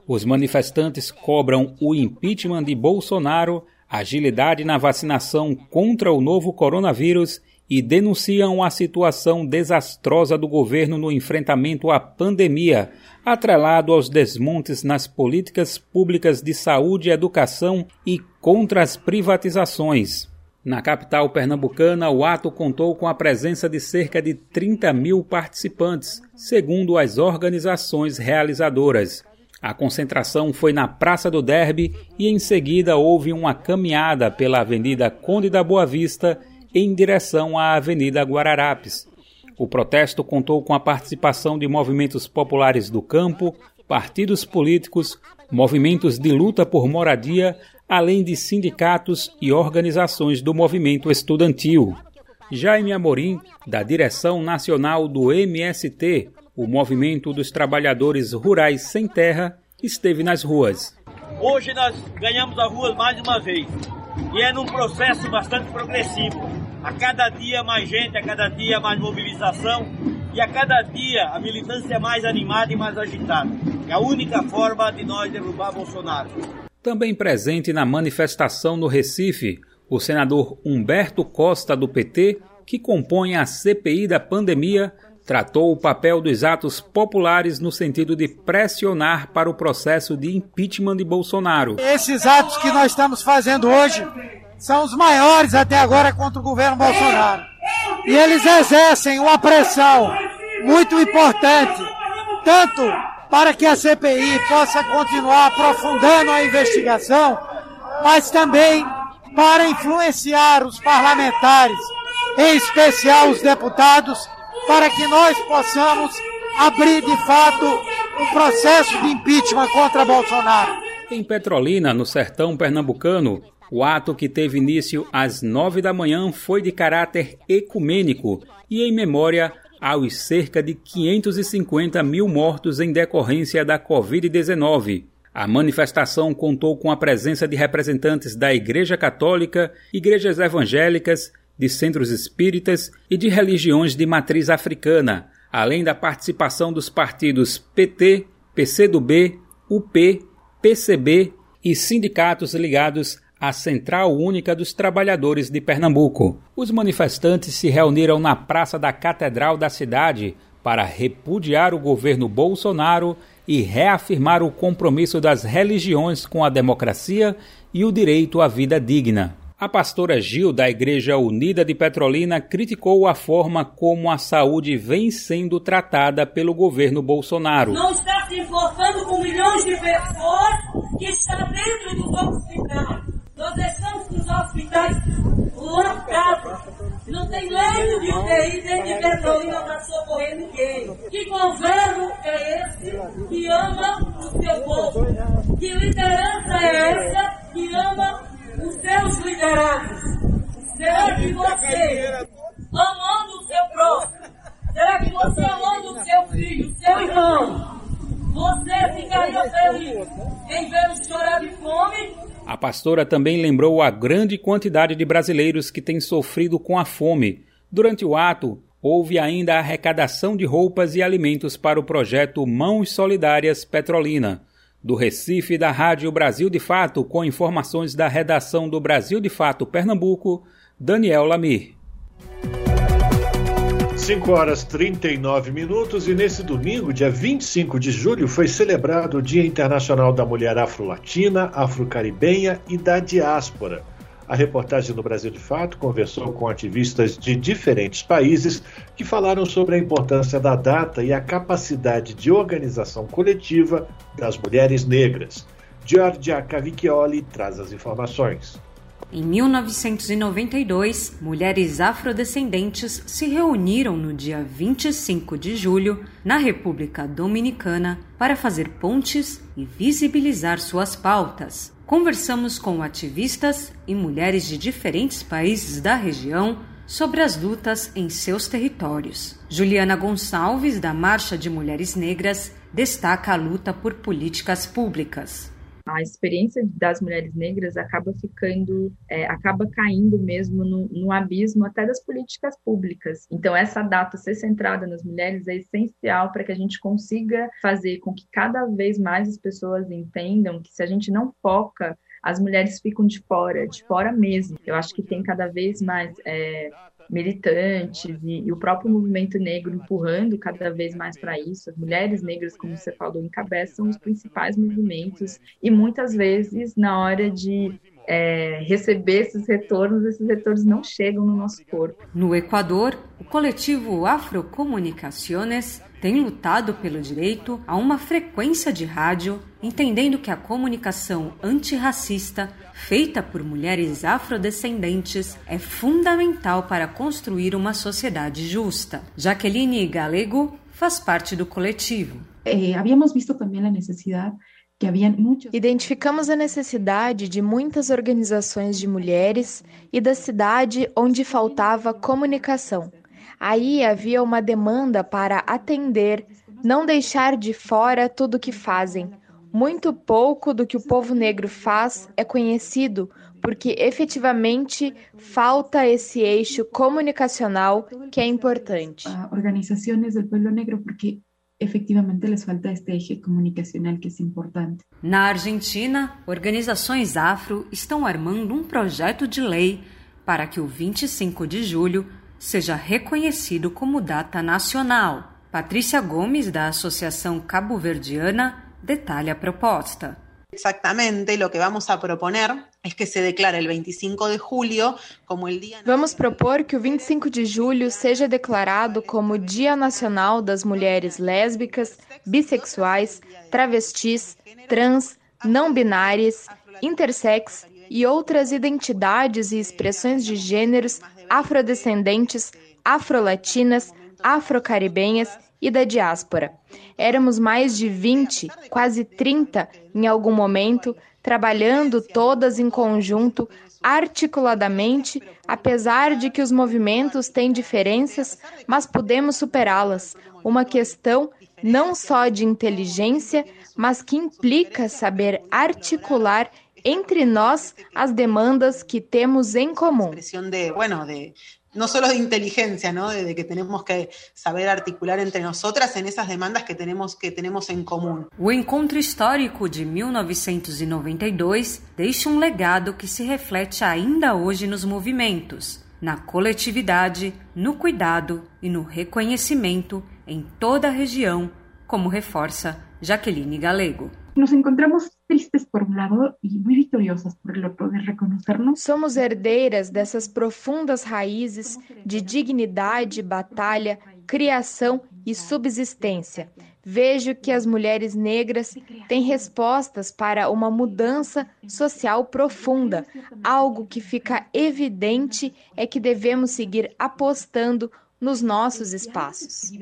Os manifestantes cobram o impeachment de Bolsonaro, agilidade na vacinação contra o novo coronavírus e denunciam a situação desastrosa do governo no enfrentamento à pandemia, atrelado aos desmontes nas políticas públicas de saúde e educação e contra as privatizações. Na capital pernambucana, o ato contou com a presença de cerca de trinta mil participantes, segundo as organizações realizadoras. A concentração foi na Praça do Derby e em seguida houve uma caminhada pela Avenida Conde da Boa Vista em direção à Avenida Guararapes. O protesto contou com a participação de movimentos populares do campo, partidos políticos, movimentos de luta por moradia, além de sindicatos e organizações do movimento estudantil. Jaime Amorim, da direção nacional do M S T, o Movimento dos Trabalhadores Rurais Sem Terra, esteve nas ruas. Hoje nós ganhamos as ruas mais uma vez e é num processo bastante progressivo. A cada dia mais gente, a cada dia mais mobilização e a cada dia a militância é mais animada e mais agitada. É a única forma de nós derrubar Bolsonaro. Também presente na manifestação no Recife, o senador Humberto Costa, do P T, que compõe a C P I da pandemia, tratou o papel dos atos populares no sentido de pressionar para o processo de impeachment de Bolsonaro. Esses atos que nós estamos fazendo hoje são os maiores até agora contra o governo Bolsonaro. E eles exercem uma pressão muito importante, tanto para que a C P I possa continuar aprofundando a investigação, mas também para influenciar os parlamentares, em especial os deputados, para que nós possamos abrir de fato um processo de impeachment contra Bolsonaro. Em Petrolina, no sertão pernambucano, o ato, que teve início às nove da manhã, foi de caráter ecumênico e em memória aos cerca de quinhentos e cinquenta mil mortos em decorrência da covid dezenove. A manifestação contou com a presença de representantes da Igreja Católica, igrejas evangélicas, de centros espíritas e de religiões de matriz africana, além da participação dos partidos P T, P C do B, U P, P C B e sindicatos ligados à Central Única dos Trabalhadores de Pernambuco. Os manifestantes se reuniram na Praça da Catedral da cidade para repudiar o governo Bolsonaro e reafirmar o compromisso das religiões com a democracia e o direito à vida digna. A pastora Gil, da Igreja Unida de Petrolina, criticou a forma como a saúde vem sendo tratada pelo governo Bolsonaro. Não está se importando com milhões de pessoas que estão dentro dos hospitais. Nós estamos com os hospitais lotados. Não tem leito de U T I dentro de Petrolina para socorrer ninguém. Que governo é esse que ama o seu povo? Que liderança é essa que ama os seus liderados? Será que você, amando o seu próximo, será que você, amando o seu filho, seu irmão, você ficaria feliz em vê-los chorar de fome? A pastora também lembrou a grande quantidade de brasileiros que têm sofrido com a fome. Durante o ato, houve ainda a arrecadação de roupas e alimentos para o projeto Mãos Solidárias Petrolina. Do Recife, da Rádio Brasil de Fato, com informações da redação do Brasil de Fato Pernambuco, Daniel Lamir. cinco horas e trinta e nove minutos e nesse domingo, dia vinte e cinco de julho, foi celebrado o Dia Internacional da Mulher Afro-Latina, Afro-Caribenha e da Diáspora. A reportagem do Brasil de Fato conversou com ativistas de diferentes países que falaram sobre a importância da data e a capacidade de organização coletiva das mulheres negras. Giorgia Cavicchioli traz as informações. Em mil novecentos e noventa e dois, mulheres afrodescendentes se reuniram no dia vinte e cinco de julho, na República Dominicana, para fazer pontes e visibilizar suas pautas. Conversamos com ativistas e mulheres de diferentes países da região sobre as lutas em seus territórios. Juliana Gonçalves, da Marcha de Mulheres Negras, destaca a luta por políticas públicas. a experiência das mulheres negras acaba ficando, é, acaba caindo mesmo no, no abismo até das políticas públicas. Então, essa data ser centrada nas mulheres é essencial para que a gente consiga fazer com que cada vez mais as pessoas entendam que se a gente não foca, as mulheres ficam de fora, de fora mesmo. Eu acho que tem cada vez mais é, militantes e, e o próprio movimento negro empurrando cada vez mais para isso. As mulheres negras, como você falou, encabeçam os principais movimentos e muitas vezes, na hora de é, receber esses retornos, esses retornos não chegam no nosso corpo. No Equador, o coletivo Afrocomunicaciones tem lutado pelo direito a uma frequência de rádio, entendendo que a comunicação antirracista feita por mulheres afrodescendentes é fundamental para construir uma sociedade justa. Jaqueline Galego faz parte do coletivo. Eh, habíamos visto também a necessidade que havia muitos... Identificamos a necessidade de muitas organizações de mulheres e da cidade onde faltava comunicação. Aí havia uma demanda para atender, não deixar de fora tudo o que fazem. Muito pouco do que o povo negro faz é conhecido, porque efetivamente falta esse eixo comunicacional que é importante. Organizações do povo negro, porque efetivamente les falta este eixo comunicacional que é importante. Na Argentina, organizações afro estão armando um projeto de lei para que o vinte e cinco de julho seja reconhecido como data nacional. Patrícia Gomes, da Associação Cabo-Verdiana, detalha a proposta. Exactamente, lo que vamos a proponer es que se declare el veinticinco de julio como el día... Vamos propor que o vinte e cinco de julho seja declarado como Dia Nacional das Mulheres Lésbicas, Bissexuais, Travestis, Trans, Não Binárias, Intersex e outras identidades e expressões de gêneros afrodescendentes, afrolatinas, afrocaribenhas e da diáspora. Éramos mais de vinte, quase trinta, em algum momento, trabalhando todas em conjunto, articuladamente, apesar de que os movimentos têm diferenças, mas podemos superá-las. Uma questão não só de inteligência, mas que implica saber articular entre nós as demandas que temos em comum. De, bueno, de, no solo de inteligencia, ¿no? de, de que tenemos que saber articular entre nosotras en esas demandas que tenemos, que tenemos en común. O encontro histórico de mil novecentos e noventa e dois deixa um legado que se reflete ainda hoje nos movimentos, na coletividade, no cuidado e no reconhecimento em toda a região, como reforça Jaqueline Galego. Nos encontramos tristes por um lado e muito vitoriosas por outro de reconhecernos. Somos herdeiras dessas profundas raízes de dignidade, batalha, criação e subsistência. Vejo que as mulheres negras têm respostas para uma mudança social profunda. Algo que fica evidente é que devemos seguir apostando nos nossos espaços.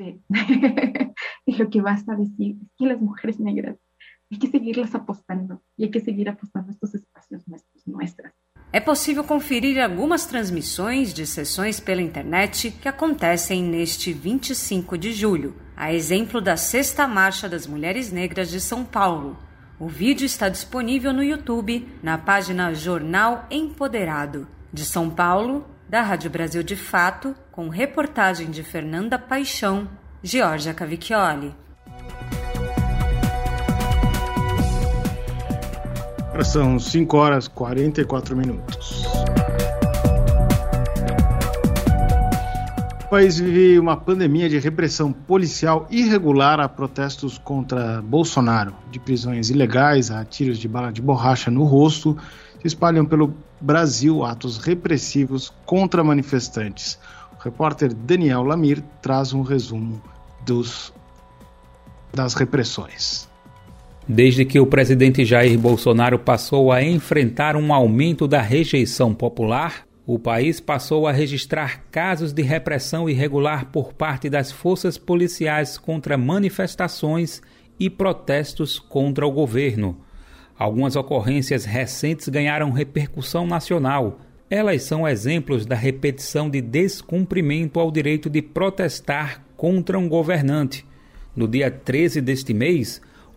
E o que basta dizer é que as mulheres negras hay que seguirlas apostando y hay que seguir apostando estos espacios nuestros, nuestras. É possível conferir algumas transmissões de sessões pela internet que acontecem neste vinte e cinco de julho, a exemplo da Sexta Marcha das Mulheres Negras de São Paulo. O vídeo está disponível no YouTube, na página Jornal Empoderado. De São Paulo, da Rádio Brasil de Fato, com reportagem de Fernanda Paixão, Georgia Cavicchioli. São cinco horas e quarenta e quatro minutos. O país vive uma pandemia de repressão policial irregular a protestos contra Bolsonaro. De prisões ilegais a tiros de bala de borracha no rosto, se espalham pelo Brasil atos repressivos contra manifestantes. O repórter Daniel Lamir traz um resumo dos, das repressões. Desde que o presidente Jair Bolsonaro passou a enfrentar um aumento da rejeição popular, o país passou a registrar casos de repressão irregular por parte das forças policiais contra manifestações e protestos contra o governo. Algumas ocorrências recentes ganharam repercussão nacional. Elas são exemplos da repetição de descumprimento ao direito de protestar contra um governante. No dia treze deste mês,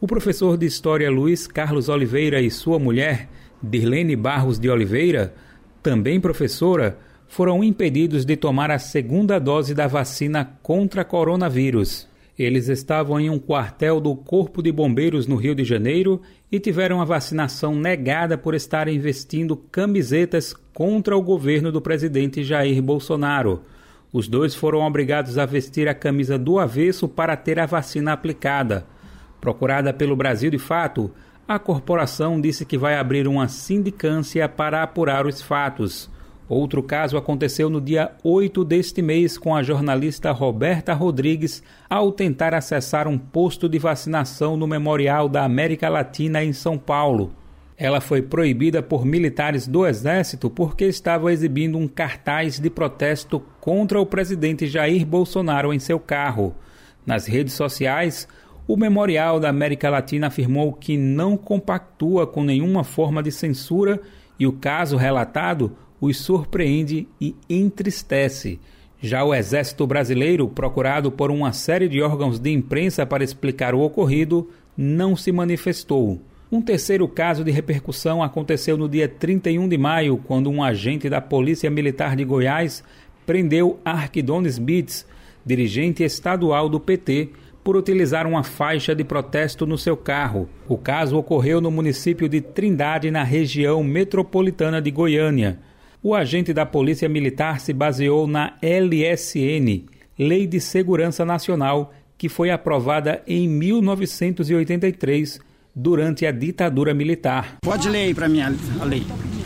O professor de História Luiz Carlos Oliveira e sua mulher, Dirlene Barros de Oliveira, também professora, foram impedidos de tomar a segunda dose da vacina contra coronavírus. Eles estavam em um quartel do Corpo de Bombeiros no Rio de Janeiro e tiveram a vacinação negada por estarem vestindo camisetas contra o governo do presidente Jair Bolsonaro. Os dois foram obrigados a vestir a camisa do avesso para ter a vacina aplicada. Procurada pelo Brasil de Fato, a corporação disse que vai abrir uma sindicância para apurar os fatos. Outro caso aconteceu no dia oito deste mês com a jornalista Roberta Rodrigues ao tentar acessar um posto de vacinação no Memorial da América Latina em São Paulo. Ela foi proibida por militares do Exército porque estava exibindo um cartaz de protesto contra o presidente Jair Bolsonaro em seu carro. Nas redes sociais, o Memorial da América Latina afirmou que não compactua com nenhuma forma de censura e o caso relatado os surpreende e entristece. Já o Exército Brasileiro, procurado por uma série de órgãos de imprensa para explicar o ocorrido, não se manifestou. Um terceiro caso de repercussão aconteceu no dia trinta e um de maio, quando um agente da Polícia Militar de Goiás prendeu Arquidones Bitts, dirigente estadual do P T, por utilizar uma faixa de protesto no seu carro. O caso ocorreu no município de Trindade, na região metropolitana de Goiânia. O agente da Polícia Militar se baseou na L S N, Lei de Segurança Nacional, que foi aprovada em mil novecentos e oitenta e três, durante a ditadura militar. Pode ler aí para mim a lei.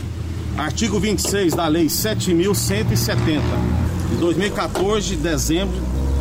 Artigo vinte e seis da Lei sete mil cento e setenta, de dois mil e quatorze, de dezembro,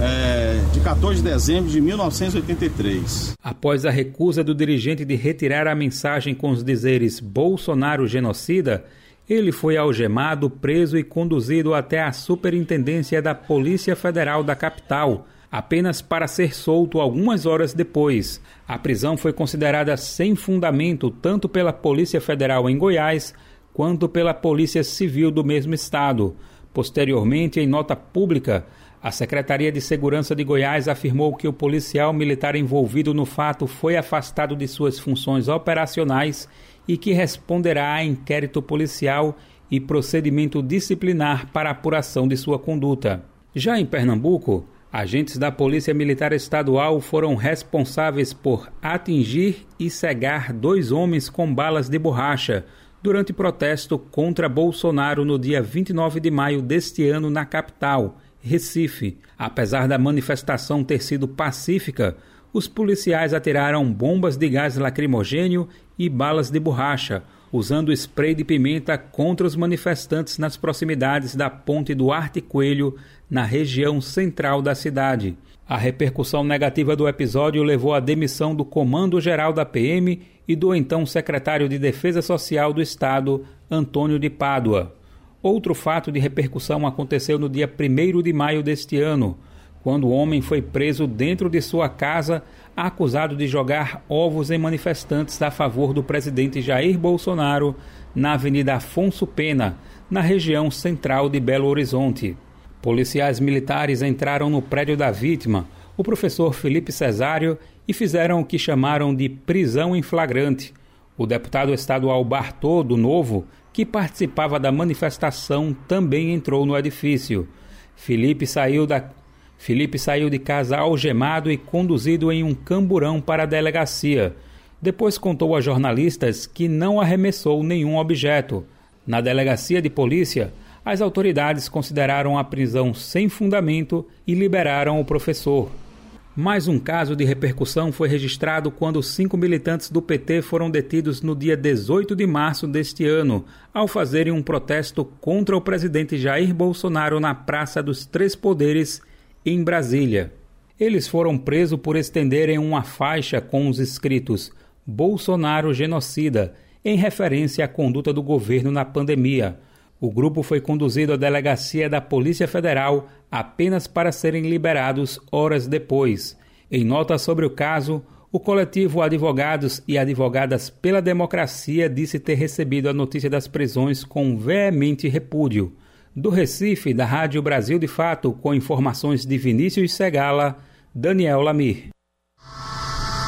é, de quatorze de dezembro de mil novecentos e oitenta e três. Após a recusa do dirigente de retirar a mensagem com os dizeres Bolsonaro genocida, ele foi algemado, preso e conduzido até a Superintendência da Polícia Federal da capital, apenas para ser solto algumas horas depois. A prisão foi considerada sem fundamento tanto pela Polícia Federal em Goiás quanto pela Polícia Civil do mesmo estado. Posteriormente, em nota pública, a Secretaria de Segurança de Goiás afirmou que o policial militar envolvido no fato foi afastado de suas funções operacionais e que responderá a inquérito policial e procedimento disciplinar para apuração de sua conduta. Já em Pernambuco, agentes da Polícia Militar Estadual foram responsáveis por atingir e cegar dois homens com balas de borracha durante protesto contra Bolsonaro no dia vinte e nove de maio deste ano na capital, Recife. Apesar da manifestação ter sido pacífica, os policiais atiraram bombas de gás lacrimogêneo e balas de borracha, usando spray de pimenta contra os manifestantes nas proximidades da Ponte Duarte Coelho, na região central da cidade. A repercussão negativa do episódio levou à demissão do comando-geral da P M e do então secretário de Defesa Social do Estado, Antônio de Pádua. Outro fato de repercussão aconteceu no dia primeiro de maio deste ano, quando o homem foi preso dentro de sua casa, acusado de jogar ovos em manifestantes a favor do presidente Jair Bolsonaro na Avenida Afonso Pena, na região central de Belo Horizonte. Policiais militares entraram no prédio da vítima, o professor Felipe Cesário, e fizeram o que chamaram de prisão em flagrante. O deputado estadual Bartô, do Novo, que participava da manifestação, também entrou no edifício. Felipe saiu da... Felipe saiu de casa algemado e conduzido em um camburão para a delegacia. Depois contou a jornalistas que não arremessou nenhum objeto. Na delegacia de polícia, as autoridades consideraram a prisão sem fundamento e liberaram o professor. Mais um caso de repercussão foi registrado quando cinco militantes do P T foram detidos no dia dezoito de março deste ano, ao fazerem um protesto contra o presidente Jair Bolsonaro na Praça dos Três Poderes, em Brasília. Eles foram presos por estenderem uma faixa com os escritos Bolsonaro genocida, em referência à conduta do governo na pandemia. O grupo foi conduzido à delegacia da Polícia Federal apenas para serem liberados horas depois. Em nota sobre o caso, o coletivo Advogados e Advogadas pela Democracia disse ter recebido a notícia das prisões com veemente repúdio. Do Recife, da Rádio Brasil de Fato, com informações de Vinícius Segala, Daniel Lamir.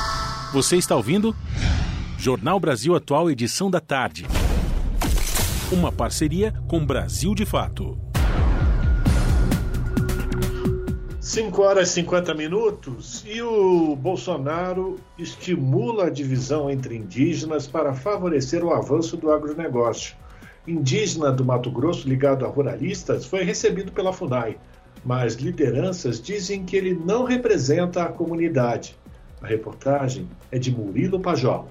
Você está ouvindo? Jornal Brasil Atual, edição da tarde. Uma parceria com Brasil de Fato. cinco horas e cinquenta minutos e o Bolsonaro estimula a divisão entre indígenas para favorecer o avanço do agronegócio. Indígena do Mato Grosso ligado a ruralistas foi recebido pela FUNAI, mas lideranças dizem que ele não representa a comunidade. A reportagem é de Murilo Pajola.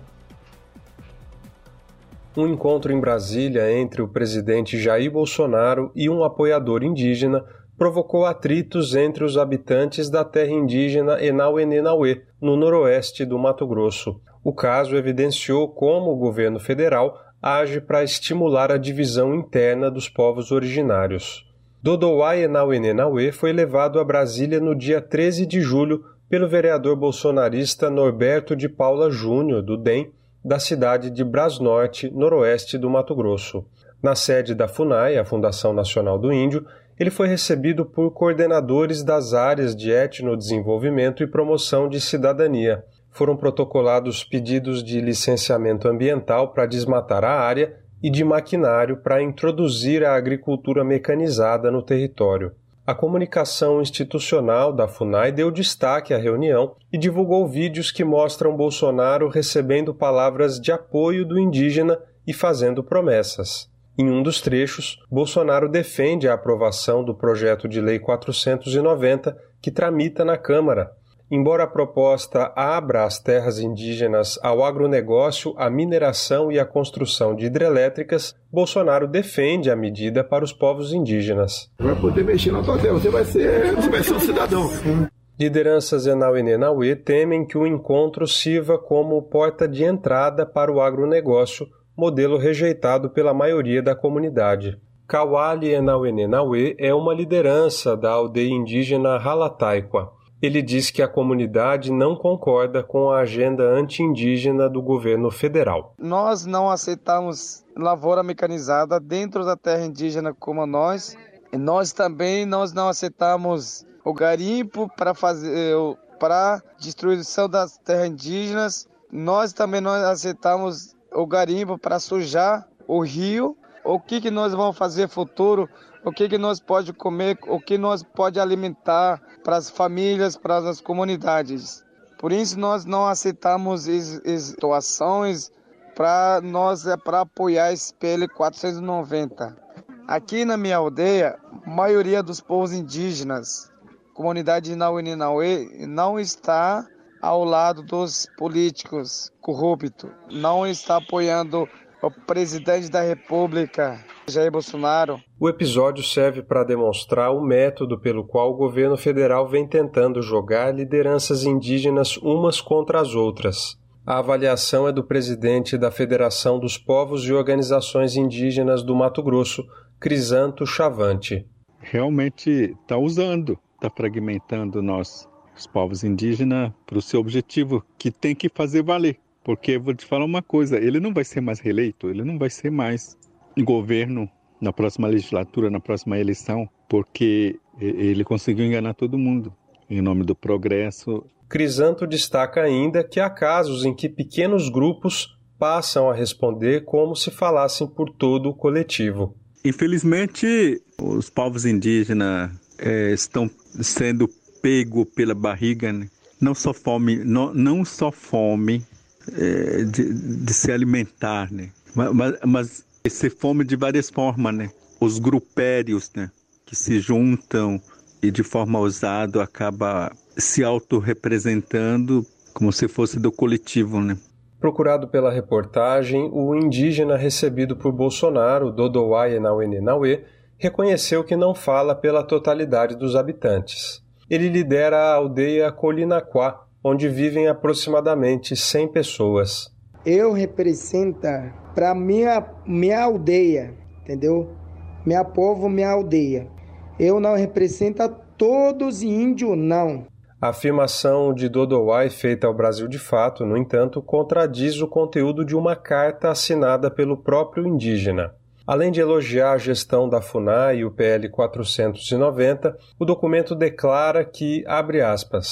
Um encontro em Brasília entre o presidente Jair Bolsonaro e um apoiador indígena provocou atritos entre os habitantes da terra indígena Enauê-Nenauê, no noroeste do Mato Grosso. O caso evidenciou como o governo federal age para estimular a divisão interna dos povos originários. Dodowá Enauê-Nenauê foi levado a Brasília no dia treze de julho pelo vereador bolsonarista Norberto de Paula Júnior, do D E M, da cidade de Brasnorte, noroeste do Mato Grosso. Na sede da FUNAI, a Fundação Nacional do Índio, ele foi recebido por coordenadores das áreas de etnodesenvolvimento e promoção de cidadania. Foram protocolados pedidos de licenciamento ambiental para desmatar a área e de maquinário para introduzir a agricultura mecanizada no território. A comunicação institucional da FUNAI deu destaque à reunião e divulgou vídeos que mostram Bolsonaro recebendo palavras de apoio do indígena e fazendo promessas. Em um dos trechos, Bolsonaro defende a aprovação do projeto de lei quatrocentos e noventa, que tramita na Câmara. Embora a proposta abra as terras indígenas ao agronegócio, à mineração e à construção de hidrelétricas, Bolsonaro defende a medida para os povos indígenas. Vai poder mexer na tua terra, você vai ser, você vai ser um cidadão. Lideranças Enauê-Nenauê temem que o encontro sirva como porta de entrada para o agronegócio, modelo rejeitado pela maioria da comunidade. Kawali Enauê-Nenauê é uma liderança da aldeia indígena Halataikwa. Ele diz que a comunidade não concorda com a agenda anti-indígena do governo federal. Nós não aceitamos lavoura mecanizada dentro da terra indígena como nós. E nós também nós não aceitamos o garimpo para fazer para destruição das terras indígenas. Nós também não aceitamos o garimpo para sujar o rio. O que que nós vamos fazer no futuro? O que que nós pode comer? O que nós pode alimentar para as famílias, para as comunidades? Por isso nós não aceitamos doações para nós é para apoiar esse P L quatrocentos e noventa. Aqui na minha aldeia, a maioria dos povos indígenas, comunidade de Enauê-Nenauê, não está ao lado dos políticos corruptos, não está apoiando o presidente da República, Jair Bolsonaro. O episódio serve para demonstrar o método pelo qual o governo federal vem tentando jogar lideranças indígenas umas contra as outras. A avaliação é do presidente da Federação dos Povos e Organizações Indígenas do Mato Grosso, Crisanto Chavante. Realmente está usando, está fragmentando nós, os povos indígenas, para o seu objetivo, que tem que fazer valer. Porque, vou te falar uma coisa, ele não vai ser mais reeleito, ele não vai ser mais governo na próxima legislatura, na próxima eleição, porque ele conseguiu enganar todo mundo, em nome do progresso. Crisanto destaca ainda que há casos em que pequenos grupos passam a responder como se falassem por todo o coletivo. Infelizmente, os povos indígenas é, estão sendo pegos pela barriga, né? não só fome, não, não só fome é, de, de se alimentar, né? mas, mas ser fome de várias formas, né? Os grupérios, né? que se juntam e de forma ousada acaba se autorrepresentando como se fosse do coletivo, né? Procurado pela reportagem, o indígena recebido por Bolsonaro, Dodowá Enauê-Nenauê, reconheceu que não fala pela totalidade dos habitantes. Ele lidera a aldeia Colinaquá, onde vivem aproximadamente cem pessoas. Eu represento para minha minha aldeia, entendeu? Minha povo, minha aldeia. Eu não represento todos os índios, não. A afirmação de Dodowá é feita ao Brasil de Fato, no entanto, contradiz o conteúdo de uma carta assinada pelo próprio indígena. Além de elogiar a gestão da FUNAI e o P L quatrocentos e noventa, o documento declara que, abre aspas,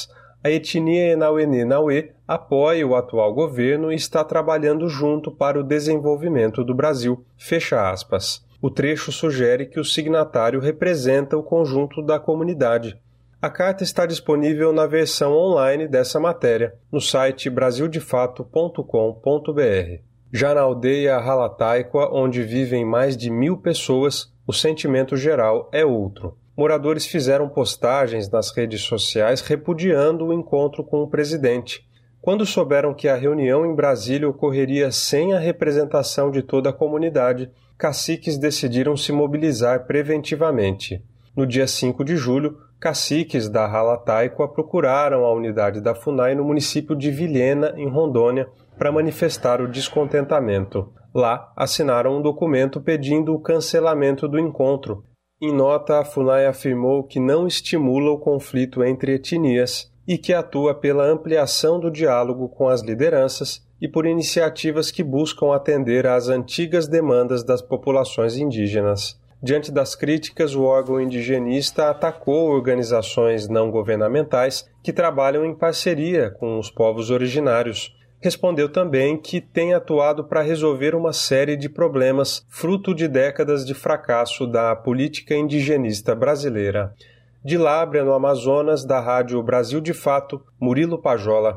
A etnia Enauê-Nenauê apoia o atual governo e está trabalhando junto para o desenvolvimento do Brasil. Fecha aspas. O trecho sugere que o signatário representa o conjunto da comunidade. A carta está disponível na versão online dessa matéria, no site brasil de fato ponto com ponto b r. Já na aldeia Halataikwa, onde vivem mais de mil pessoas, o sentimento geral é outro. Moradores fizeram postagens nas redes sociais repudiando o encontro com o presidente. Quando souberam que a reunião em Brasília ocorreria sem a representação de toda a comunidade, caciques decidiram se mobilizar preventivamente. No dia cinco de julho, caciques da Halataikwa procuraram a unidade da FUNAI no município de Vilhena, em Rondônia, para manifestar o descontentamento. Lá, assinaram um documento pedindo o cancelamento do encontro. Em nota, a FUNAI afirmou que não estimula o conflito entre etnias e que atua pela ampliação do diálogo com as lideranças e por iniciativas que buscam atender às antigas demandas das populações indígenas. Diante das críticas, o órgão indigenista atacou organizações não governamentais que trabalham em parceria com os povos originários. Respondeu também que tem atuado para resolver uma série de problemas fruto de décadas de fracasso da política indigenista brasileira. De Lábrea, no Amazonas, da Rádio Brasil de Fato, Murilo Pajola.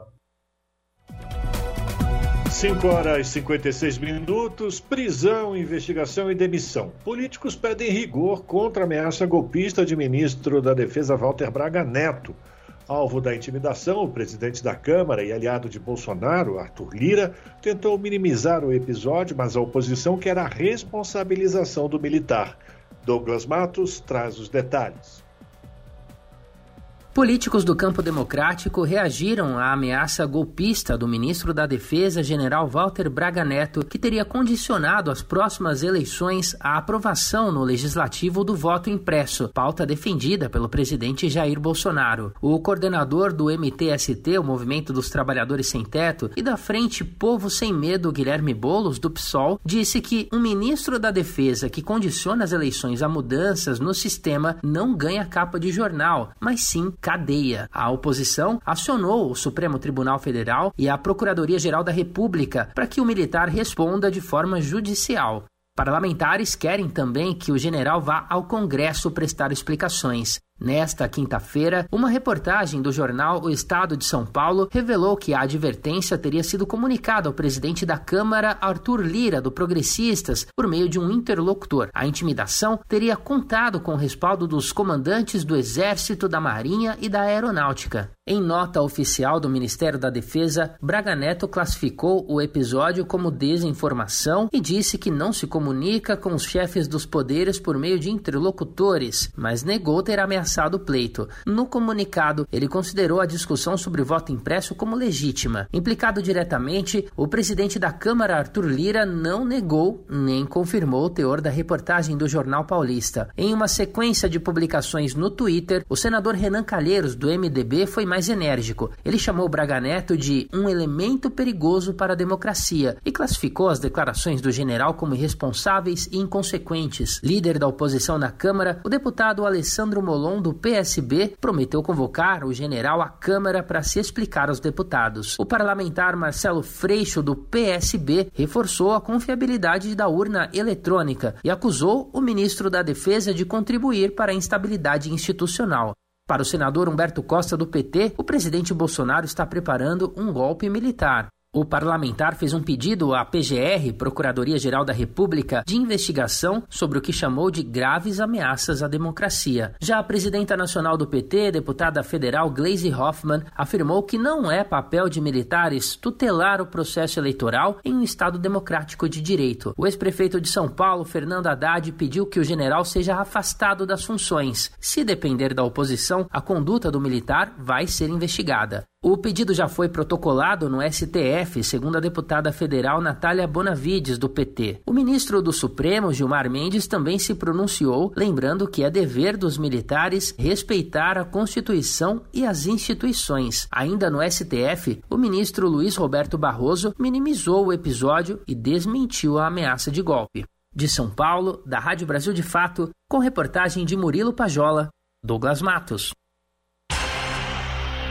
cinco horas e cinquenta e seis minutos, prisão, investigação e demissão. Políticos pedem rigor contra a ameaça golpista de ministro da Defesa Walter Braga Neto. Alvo da intimidação, o presidente da Câmara e aliado de Bolsonaro, Arthur Lira, tentou minimizar o episódio, mas a oposição quer a responsabilização do militar. Douglas Matos traz os detalhes. Políticos do campo democrático reagiram à ameaça golpista do ministro da Defesa, general Walter Braga Neto, que teria condicionado as próximas eleições à aprovação no legislativo do voto impresso, pauta defendida pelo presidente Jair Bolsonaro. O coordenador do M T S T, o Movimento dos Trabalhadores Sem Teto, e da Frente Povo Sem Medo, Guilherme Boulos, do P SOL, disse que um ministro da Defesa que condiciona as eleições a mudanças no sistema não ganha capa de jornal, mas sim cadeia. A oposição acionou o Supremo Tribunal Federal e a Procuradoria-Geral da República para que o militar responda de forma judicial. Parlamentares querem também que o general vá ao Congresso prestar explicações. Nesta quinta-feira, uma reportagem do jornal O Estado de São Paulo revelou que a advertência teria sido comunicada ao presidente da Câmara, Arthur Lira, do Progressistas, por meio de um interlocutor. A intimidação teria contado com o respaldo dos comandantes do Exército, da Marinha e da Aeronáutica. Em nota oficial do Ministério da Defesa, Braga Neto classificou o episódio como desinformação e disse que não se comunica com os chefes dos poderes por meio de interlocutores, mas negou ter ameaçado o pleito. No comunicado, ele considerou a discussão sobre voto impresso como legítima. Implicado diretamente, o presidente da Câmara, Arthur Lira, não negou nem confirmou o teor da reportagem do Jornal Paulista. Em uma sequência de publicações no Twitter, o senador Renan Calheiros, do M D B, foi mais enérgico. Ele chamou Braga Neto de um elemento perigoso para a democracia e classificou as declarações do general como irresponsáveis e inconsequentes. Líder da oposição na Câmara, o deputado Alessandro Molon, do P S B, prometeu convocar o general à Câmara para se explicar aos deputados. O parlamentar Marcelo Freixo, do P S B, reforçou a confiabilidade da urna eletrônica e acusou o ministro da Defesa de contribuir para a instabilidade institucional. Para o senador Humberto Costa, do P T, o presidente Bolsonaro está preparando um golpe militar. O parlamentar fez um pedido à P G R, Procuradoria-Geral da República, de investigação sobre o que chamou de graves ameaças à democracia. Já a presidenta nacional do P T, deputada federal Gleisi Hoffmann, afirmou que não é papel de militares tutelar o processo eleitoral em um Estado democrático de direito. O ex-prefeito de São Paulo, Fernando Haddad, pediu que o general seja afastado das funções. Se depender da oposição, a conduta do militar vai ser investigada. O pedido já foi protocolado no S T F, segundo a deputada federal Natália Bonavides, do P T. O ministro do Supremo, Gilmar Mendes, também se pronunciou, lembrando que é dever dos militares respeitar a Constituição e as instituições. Ainda no S T F, o ministro Luiz Roberto Barroso minimizou o episódio e desmentiu a ameaça de golpe. De São Paulo, da Rádio Brasil de Fato, com reportagem de Murilo Pajola, Douglas Matos.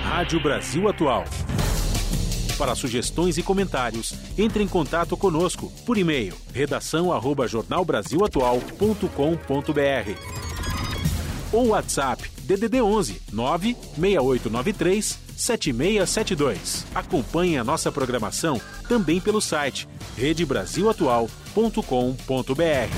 Rádio Brasil Atual. Para sugestões e comentários, entre em contato conosco por e-mail redação arroba jornal brasil atual ponto com ponto b r ou WhatsApp D D D onze nove seis oito nove três sete seis sete dois. Acompanhe a nossa programação também pelo site rede brasil atual ponto com ponto b r.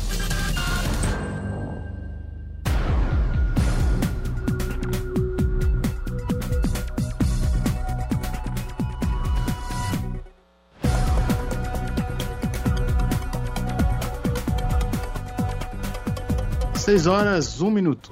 Seis horas, um minuto.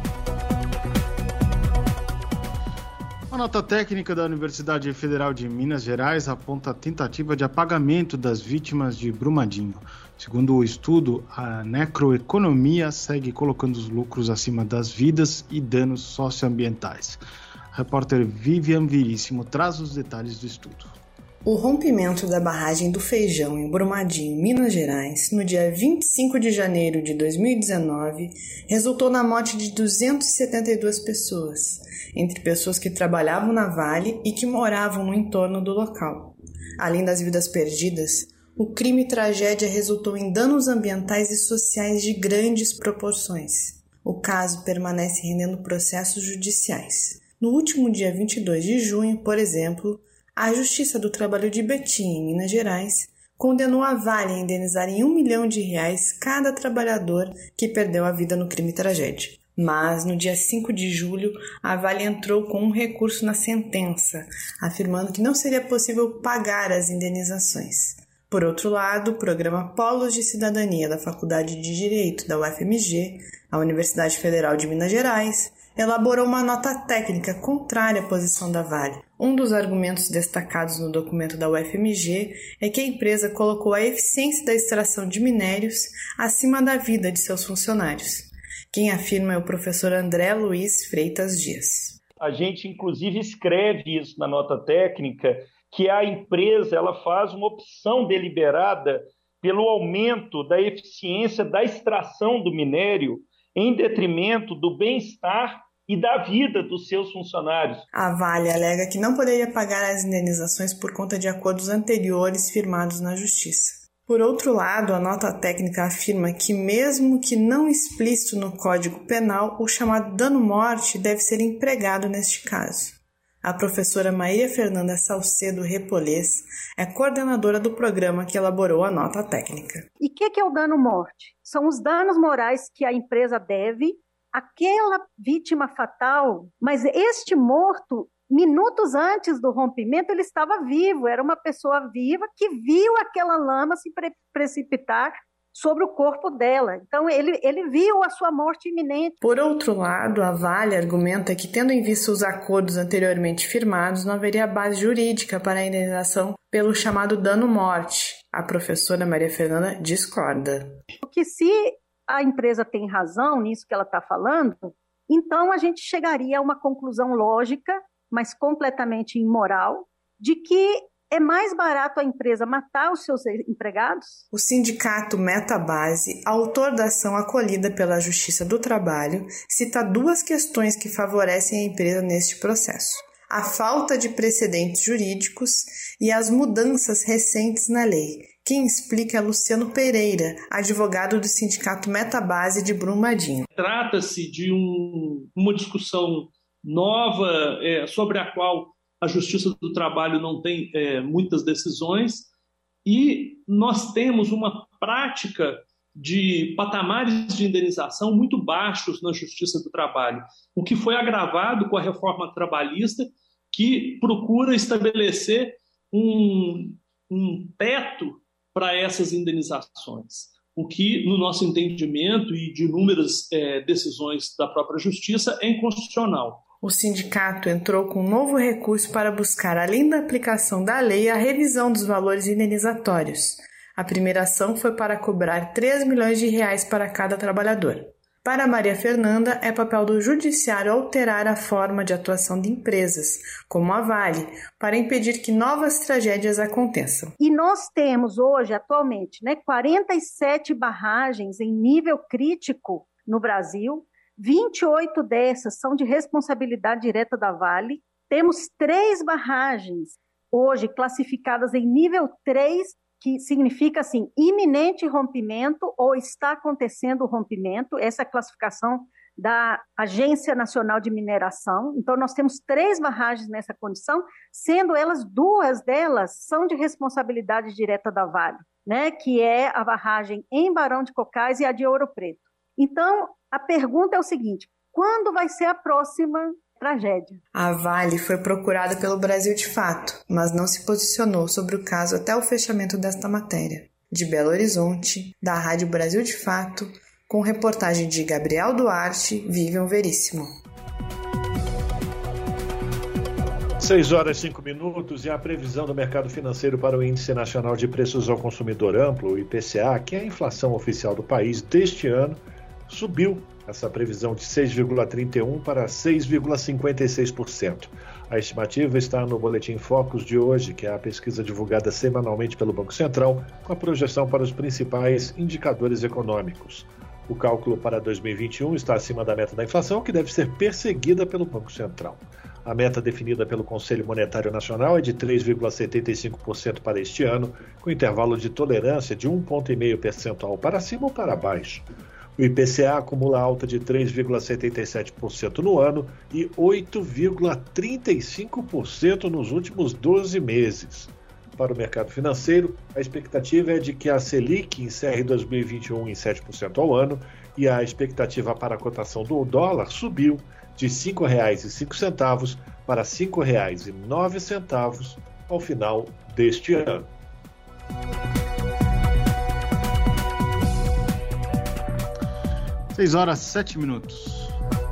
Uma nota técnica da Universidade Federal de Minas Gerais aponta a tentativa de apagamento das vítimas de Brumadinho. Segundo o estudo, a necroeconomia segue colocando os lucros acima das vidas e danos socioambientais. A repórter Vivian Veríssimo traz os detalhes do estudo. O rompimento da barragem do Feijão em Brumadinho, Minas Gerais, no dia vinte e cinco de janeiro de dois mil e dezenove, resultou na morte de duzentas e setenta e duas pessoas, entre pessoas que trabalhavam na Vale e que moravam no entorno do local. Além das vidas perdidas, o crime e tragédia resultou em danos ambientais e sociais de grandes proporções. O caso permanece rendendo processos judiciais. No último dia vinte e dois de junho, por exemplo, a Justiça do Trabalho de Betim, em Minas Gerais, condenou a Vale a indenizar em um milhão de reais cada trabalhador que perdeu a vida no crime-tragédia. Mas, no dia cinco de julho, a Vale entrou com um recurso na sentença, afirmando que não seria possível pagar as indenizações. Por outro lado, o programa Polos de Cidadania da Faculdade de Direito da U F M G, a Universidade Federal de Minas Gerais, elaborou uma nota técnica contrária à posição da Vale. Um dos argumentos destacados no documento da U F M G é que a empresa colocou a eficiência da extração de minérios acima da vida de seus funcionários. Quem afirma é o professor André Luiz Freitas Dias. A gente, inclusive, escreve isso na nota técnica, que a empresa ela faz uma opção deliberada pelo aumento da eficiência da extração do minério em detrimento do bem-estar e da vida dos seus funcionários. A Vale alega que não poderia pagar as indenizações por conta de acordos anteriores firmados na Justiça. Por outro lado, a nota técnica afirma que, mesmo que não explícito no Código Penal, o chamado dano-morte deve ser empregado neste caso. A professora Maria Fernanda Salcedo Repolês é coordenadora do programa que elaborou a nota técnica. E o que, que é o dano-morte? São os danos morais que a empresa deve àquela vítima fatal, mas este morto, minutos antes do rompimento, ele estava vivo, era uma pessoa viva que viu aquela lama se pre- precipitar sobre o corpo dela. Então, ele, ele viu a sua morte iminente. Por outro lado, a Vale argumenta que, tendo em vista os acordos anteriormente firmados, não haveria base jurídica para a indenização pelo chamado dano-morte. A professora Maria Fernanda discorda. Porque se a empresa tem razão nisso que ela está falando, então a gente chegaria a uma conclusão lógica, mas completamente imoral, de que é mais barato a empresa matar os seus empregados? O sindicato Metabase, autor da ação acolhida pela Justiça do Trabalho, cita duas questões que favorecem a empresa neste processo: a falta de precedentes jurídicos e as mudanças recentes na lei. Quem explica é Luciano Pereira, advogado do sindicato Metabase de Brumadinho. Trata-se de um, uma discussão nova é, sobre a qual a Justiça do Trabalho não tem é, muitas decisões, e nós temos uma prática de patamares de indenização muito baixos na Justiça do Trabalho, o que foi agravado com a reforma trabalhista, que procura estabelecer um, um teto para essas indenizações, o que, no nosso entendimento e de inúmeras é, decisões da própria Justiça, é inconstitucional. O sindicato entrou com um novo recurso para buscar, além da aplicação da lei, a revisão dos valores indenizatórios. A primeira ação foi para cobrar três milhões de reais para cada trabalhador. Para Maria Fernanda, é papel do judiciário alterar a forma de atuação de empresas, como a Vale, para impedir que novas tragédias aconteçam. E nós temos hoje, atualmente, né, quarenta e sete barragens em nível crítico no Brasil. vinte e oito dessas são de responsabilidade direta da Vale, temos três barragens hoje classificadas em nível três, que significa assim, iminente rompimento ou está acontecendo o rompimento, essa é a classificação da Agência Nacional de Mineração. Então, nós temos três barragens nessa condição, sendo elas, duas delas, são de responsabilidade direta da Vale, né? Que é a barragem em Barão de Cocais e a de Ouro Preto. Então, a pergunta é o seguinte, quando vai ser a próxima tragédia? A Vale foi procurada pelo Brasil de Fato, mas não se posicionou sobre o caso até o fechamento desta matéria. De Belo Horizonte, da Rádio Brasil de Fato, com reportagem de Gabriel Duarte, Vivian Veríssimo. seis horas e cinco minutos e a previsão do mercado financeiro para o Índice Nacional de Preços ao Consumidor Amplo, o I P C A, que é a inflação oficial do país deste ano, subiu essa previsão de seis vírgula trinta e um por cento para seis vírgula cinquenta e seis por cento. A estimativa está no Boletim Focus de hoje, que é a pesquisa divulgada semanalmente pelo Banco Central, com a projeção para os principais indicadores econômicos. O cálculo para dois mil e vinte e um está acima da meta da inflação, que deve ser perseguida pelo Banco Central. A meta definida pelo Conselho Monetário Nacional é de três vírgula setenta e cinco por cento para este ano, com intervalo de tolerância de um vírgula cinco ponto percentual para cima ou para baixo. O I P C A acumula alta de três vírgula setenta e sete por cento no ano e oito vírgula trinta e cinco por cento nos últimos doze meses. Para o mercado financeiro, a expectativa é de que a Selic encerre dois mil e vinte e um em sete por cento ao ano e a expectativa para a cotação do dólar subiu de cinco reais e cinco centavos para cinco reais e nove centavos ao final deste ano. seis horas e sete minutos.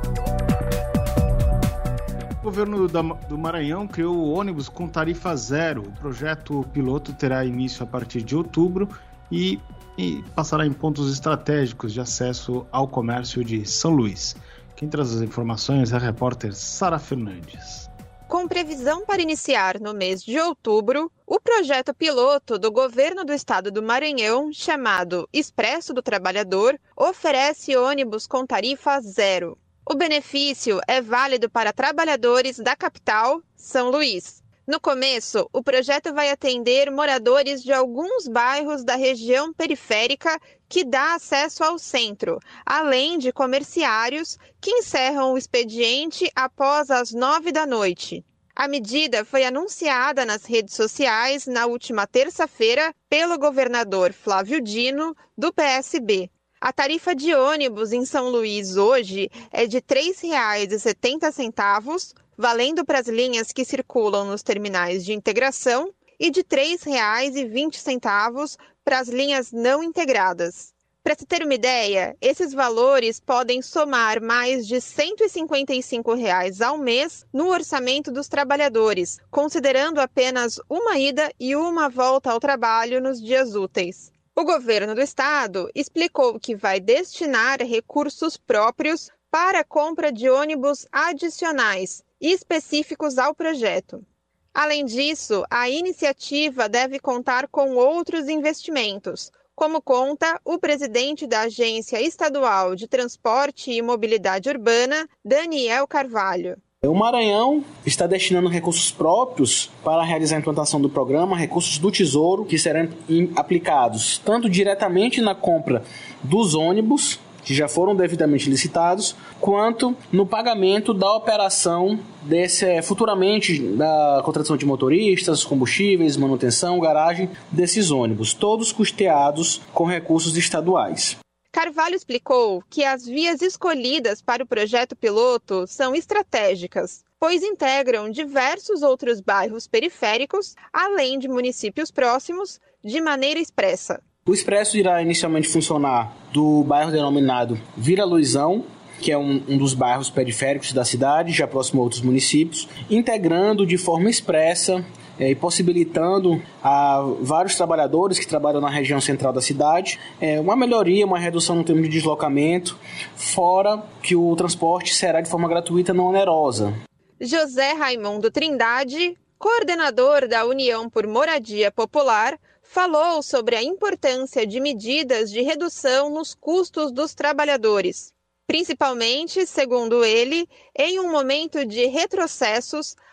O governo do Maranhão criou o ônibus com tarifa zero. O projeto piloto terá início a partir de outubro e, e passará em pontos estratégicos de acesso ao comércio de São Luís. Quem traz as informações é a repórter Sara Fernandes. Com previsão para iniciar no mês de outubro, o projeto piloto do governo do estado do Maranhão, chamado Expresso do Trabalhador, oferece ônibus com tarifa zero. O benefício é válido para trabalhadores da capital, São Luís. No começo, o projeto vai atender moradores de alguns bairros da região periférica que dá acesso ao centro, além de comerciários que encerram o expediente após as nove da noite. A medida foi anunciada nas redes sociais na última terça-feira pelo governador Flávio Dino, do P S B. A tarifa de ônibus em São Luís hoje é de três reais e setenta centavos, valendo para as linhas que circulam nos terminais de integração, e de três reais e vinte centavos para as linhas não integradas. Para se ter uma ideia, esses valores podem somar mais de cento e cinquenta e cinco reais ao mês no orçamento dos trabalhadores, considerando apenas uma ida e uma volta ao trabalho nos dias úteis. O governo do estado explicou que vai destinar recursos próprios para a compra de ônibus adicionais e específicos ao projeto. Além disso, a iniciativa deve contar com outros investimentos, como conta o presidente da Agência Estadual de Transporte e Mobilidade Urbana, Daniel Carvalho. O Maranhão está destinando recursos próprios para realizar a implantação do programa, recursos do Tesouro, que serão aplicados tanto diretamente na compra dos ônibus, que já foram devidamente licitados, quanto no pagamento da operação desse, futuramente, da contratação de motoristas, combustíveis, manutenção, garagem desses ônibus, todos custeados com recursos estaduais. Carvalho explicou que as vias escolhidas para o projeto piloto são estratégicas, pois integram diversos outros bairros periféricos, além de municípios próximos, de maneira expressa. O Expresso irá inicialmente funcionar do bairro denominado Vila Luizão, que é um, um dos bairros periféricos da cidade, já próximo a outros municípios, integrando de forma expressa é, e possibilitando a vários trabalhadores que trabalham na região central da cidade é, uma melhoria, uma redução no tempo de deslocamento, fora que o transporte será de forma gratuita, não onerosa. José Raimundo Trindade, coordenador da União por Moradia Popular, falou sobre a importância de medidas de redução nos custos dos trabalhadores. Principalmente, segundo ele, em um momento de retrocessos,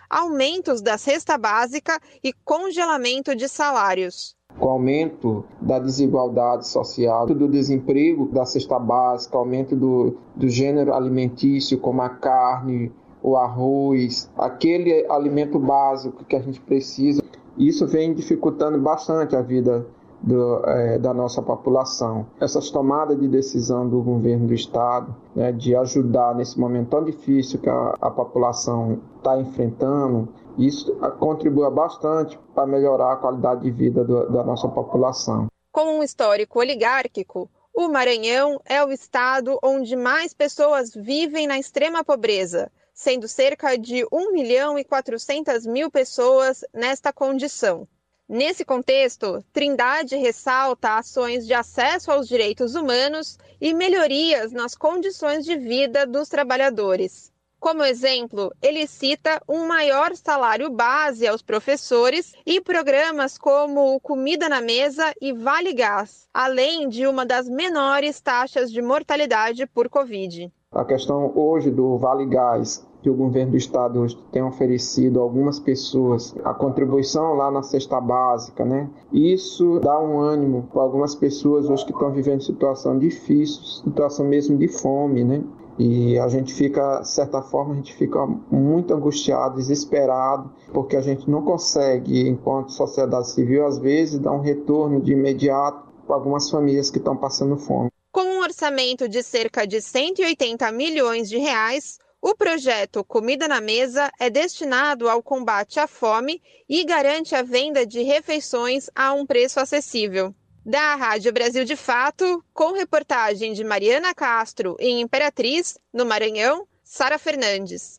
aumentos da cesta básica e congelamento de salários. Com o aumento da desigualdade social, do desemprego, da cesta básica, aumento do, do gênero alimentício, como a carne, o arroz, aquele alimento básico que a gente precisa, isso vem dificultando bastante a vida do, é, da nossa população. Essas tomadas de decisão do governo do estado, né, de ajudar nesse momento tão difícil que a, a população está enfrentando, isso contribui bastante para melhorar a qualidade de vida do, da nossa população. Com um histórico oligárquico, o Maranhão é o estado onde mais pessoas vivem na extrema pobreza, sendo cerca de um milhão e quatrocentas mil pessoas nesta condição. Nesse contexto, Trindade ressalta ações de acesso aos direitos humanos e melhorias nas condições de vida dos trabalhadores. Como exemplo, ele cita um maior salário base aos professores e programas como o Comida na Mesa e Vale Gás, além de uma das menores taxas de mortalidade por Covid. A questão hoje do Vale Gás, que o governo do estado hoje tem oferecido a algumas pessoas, a contribuição lá na cesta básica, né? Isso dá um ânimo para algumas pessoas hoje que estão vivendo situação difícil, situação mesmo de fome, né? E a gente fica, de certa forma, a gente fica muito angustiado, desesperado, porque a gente não consegue, enquanto sociedade civil, às vezes, dar um retorno de imediato para algumas famílias que estão passando fome. Com um orçamento de cerca de cento e oitenta milhões de reais, o projeto Comida na Mesa é destinado ao combate à fome e garante a venda de refeições a um preço acessível. Da Rádio Brasil de Fato, com reportagem de Mariana Castro em Imperatriz, no Maranhão, Sara Fernandes.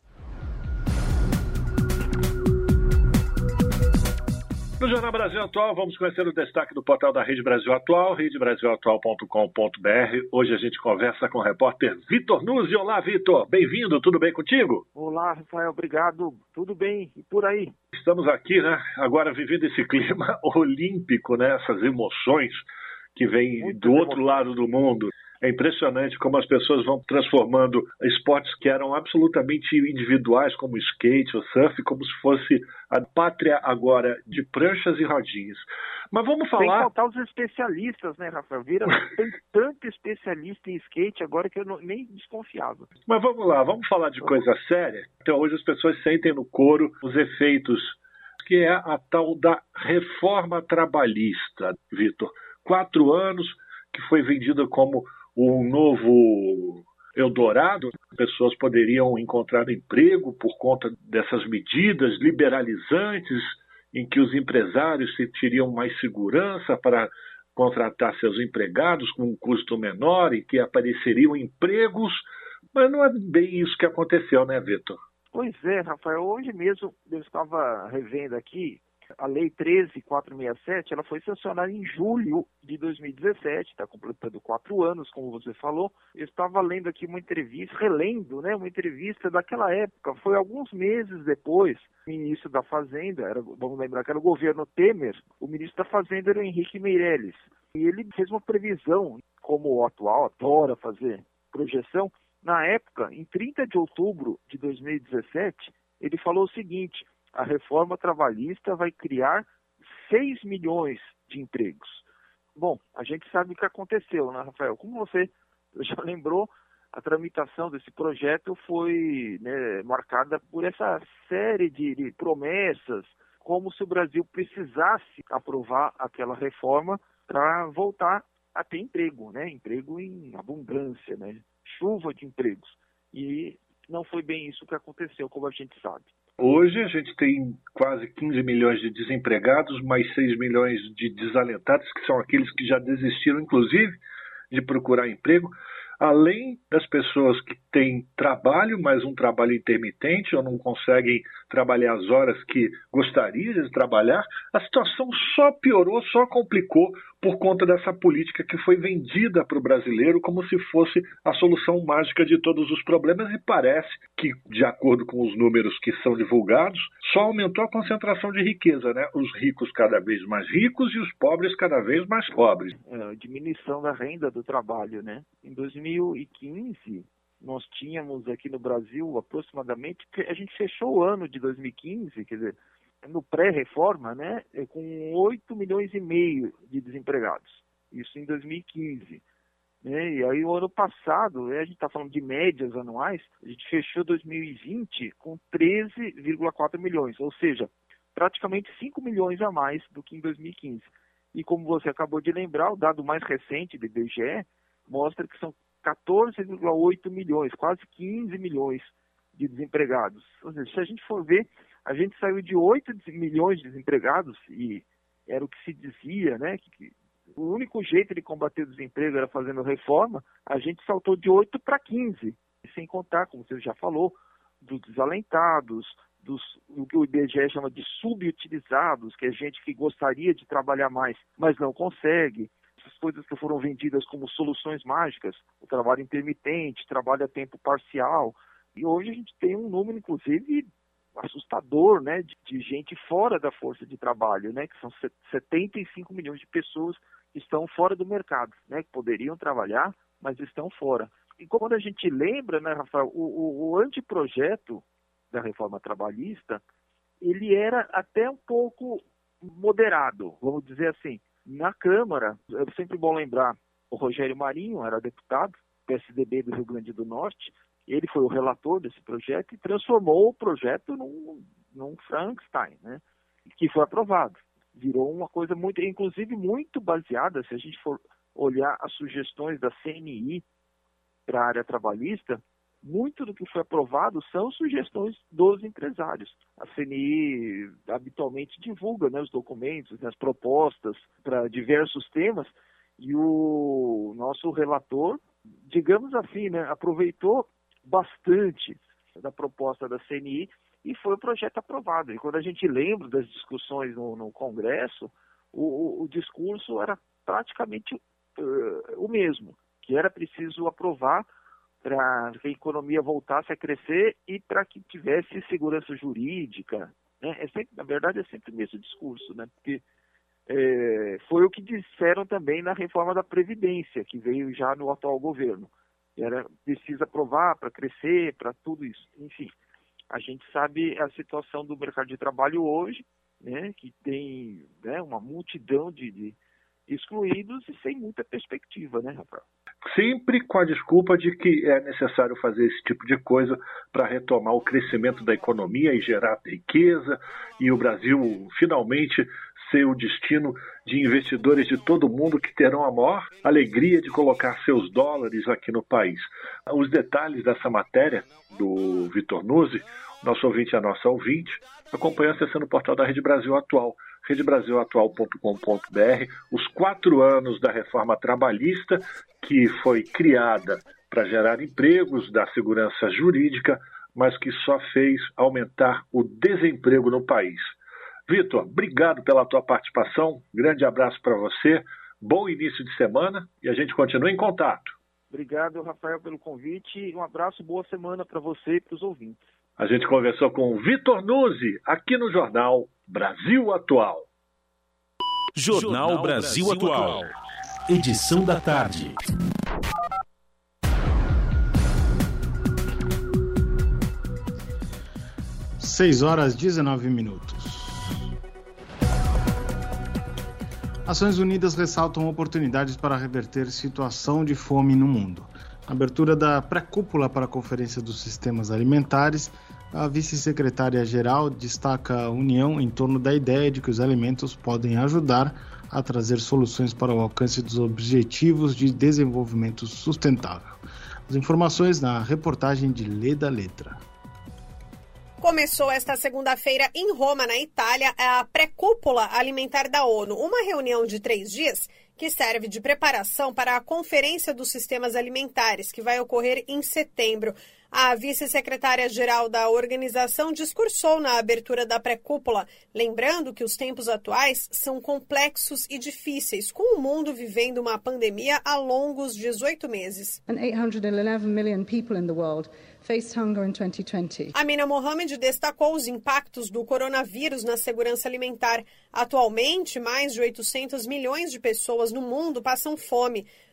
No Jornal Brasil Atual, vamos conhecer o destaque do portal da Rede Brasil Atual, rede brasil atual ponto com ponto b r. Hoje a gente conversa com o repórter Vitor Nuzzi. Olá, Vitor. Bem-vindo. Tudo bem contigo? Olá, Rafael. Obrigado. Tudo bem. E por aí? Estamos aqui, né? Agora vivendo esse clima olímpico, né? Essas emoções que vêm Muito do outro lado do mundo. É impressionante como as pessoas vão transformando esportes que eram absolutamente individuais, como o skate, o surf, como se fosse a pátria agora de pranchas e rodinhas. Mas vamos falar... Sem faltar os especialistas, né, Rafael? Vira, tem tanto especialista em skate agora que eu não, nem desconfiava. Mas vamos lá, vamos falar de coisa séria. Então hoje as pessoas sentem no couro os efeitos, que é a tal da reforma trabalhista, Vitor. Quatro anos que foi vendida como um novo Eldorado, pessoas poderiam encontrar emprego por conta dessas medidas liberalizantes em que os empresários teriam mais segurança para contratar seus empregados com um custo menor e que apareceriam empregos, mas não é bem isso que aconteceu, né, Vitor? Pois é, Rafael, hoje mesmo eu estava revendo aqui a Lei treze mil quatrocentos e sessenta e sete, ela foi sancionada em julho de dois mil e dezessete, está completando quatro anos, como você falou. Eu estava lendo aqui uma entrevista, relendo, né, uma entrevista daquela época, foi alguns meses depois, o ministro da Fazenda, era, vamos lembrar que era o governo Temer, o ministro da Fazenda era o Henrique Meirelles, e ele fez uma previsão, como o atual adora fazer projeção. Na época, em trinta de outubro de dois mil e dezessete, ele falou o seguinte: a reforma trabalhista vai criar seis milhões de empregos. Bom, a gente sabe o que aconteceu, né, Rafael? Como você já lembrou, a tramitação desse projeto foi, né, marcada por essa série de, de promessas, como se o Brasil precisasse aprovar aquela reforma para voltar a ter emprego, né? Emprego em abundância, né? Chuva de empregos. E não foi bem isso que aconteceu, como a gente sabe. Hoje a gente tem quase quinze milhões de desempregados, mais seis milhões de desalentados, que são aqueles que já desistiram, inclusive, de procurar emprego. Além das pessoas que têm trabalho, mas um trabalho intermitente, ou não conseguem trabalhar as horas que gostariam de trabalhar, a situação só piorou, só complicou por conta dessa política que foi vendida para o brasileiro como se fosse a solução mágica de todos os problemas, e parece que, de acordo com os números que são divulgados, só aumentou a concentração de riqueza, né? Os ricos cada vez mais ricos e os pobres cada vez mais pobres. É, a diminuição da renda do trabalho, né? Em dois mil e quinze, nós tínhamos aqui no Brasil aproximadamente, a gente fechou o ano de dois mil e quinze, quer dizer, no pré-reforma, né, com oito milhões e meio de desempregados. Isso em dois mil e quinze. Né? E aí o ano passado, a gente está falando de médias anuais, a gente fechou dois mil e vinte com treze vírgula quatro milhões, ou seja, praticamente cinco milhões a mais do que em dois mil e quinze. E como você acabou de lembrar, o dado mais recente do I B G E mostra que são quatorze vírgula oito milhões, quase quinze milhões de desempregados. Ou seja, se a gente for ver, a gente saiu de oito milhões de desempregados, e era o que se dizia, né, que o único jeito de combater o desemprego era fazendo reforma, a gente saltou de oito para quinze, sem contar, como você já falou, dos desalentados, dos, o que o I B G E chama de subutilizados, que é gente que gostaria de trabalhar mais, mas não consegue. Essas coisas que foram vendidas como soluções mágicas, o trabalho intermitente, trabalho a tempo parcial. E hoje a gente tem um número, inclusive, assustador, né, de, de gente fora da força de trabalho, né, que são setenta e cinco milhões de pessoas que estão fora do mercado, né, que poderiam trabalhar, mas estão fora. E quando a gente lembra, né, Rafael, o, o, o anteprojeto da reforma trabalhista, ele era até um pouco moderado, vamos dizer assim. Na Câmara, é sempre bom lembrar, o Rogério Marinho era deputado, P S D B do Rio Grande do Norte, ele foi o relator desse projeto e transformou o projeto num, num Frankenstein, né, que foi aprovado. Virou uma coisa muito, inclusive muito baseada, se a gente for olhar as sugestões da C N I para a área trabalhista, muito do que foi aprovado são sugestões dos empresários. A C N I habitualmente divulga, né, os documentos, né, as propostas para diversos temas, e o nosso relator, digamos assim, né, aproveitou bastante da proposta da C N I e foi o projeto aprovado. E quando a gente lembra das discussões no, no Congresso, o, o, o discurso era praticamente uh, o mesmo, que era preciso aprovar para que a economia voltasse a crescer e para que tivesse segurança jurídica. Né? É sempre, na verdade, é sempre o mesmo discurso, né? Porque é, foi o que disseram também na reforma da Previdência, que veio já no atual governo. Era preciso aprovar para crescer, para tudo isso. Enfim, a gente sabe a situação do mercado de trabalho hoje, né, que tem, né, uma multidão de, de excluídos e sem muita perspectiva, né, Rafael? Sempre com a desculpa de que é necessário fazer esse tipo de coisa para retomar o crescimento da economia e gerar riqueza, e o Brasil finalmente ser o destino de investidores de todo mundo que terão a maior alegria de colocar seus dólares aqui no país. Os detalhes dessa matéria do Vitor Nuzzi, nosso ouvinte e a nossa ouvinte, acompanham acessando o portal da Rede Brasil Atual, rede brasil atual ponto com ponto b r, os quatro anos da reforma trabalhista, que foi criada para gerar empregos, dar segurança jurídica, mas que só fez aumentar o desemprego no país. Vitor, obrigado pela tua participação, grande abraço para você, bom início de semana e a gente continua em contato. Obrigado, Rafael, pelo convite, um abraço, boa semana para você e para os ouvintes. A gente conversou com o Vitor Nuzzi, aqui no Jornal Brasil Atual. Jornal, Jornal Brasil, Brasil Atual, edição da tarde. seis horas e dezenove minutos. Nações Unidas ressaltam oportunidades para reverter situação de fome no mundo. Na abertura da pré-cúpula para a Conferência dos Sistemas Alimentares, a vice-secretária-geral destaca a União em torno da ideia de que os alimentos podem ajudar a trazer soluções para o alcance dos Objetivos de Desenvolvimento Sustentável. As informações na reportagem de Leda Letra. Começou esta segunda-feira em Roma, na Itália, a pré-cúpula alimentar da ONU, uma reunião de três dias que serve de preparação para a Conferência dos Sistemas Alimentares, que vai ocorrer em setembro. A vice-secretária-geral da organização discursou na abertura da pré-cúpula, lembrando que os tempos atuais são complexos e difíceis, com o mundo vivendo uma pandemia há longos dezoito meses. And eight hundred eleven million people in the world faced hunger in twenty twenty. Amina Mohamed destacou os impactos do coronavírus na segurança alimentar. Atualmente, mais de oitocentos milhões de pessoas no mundo passam fome.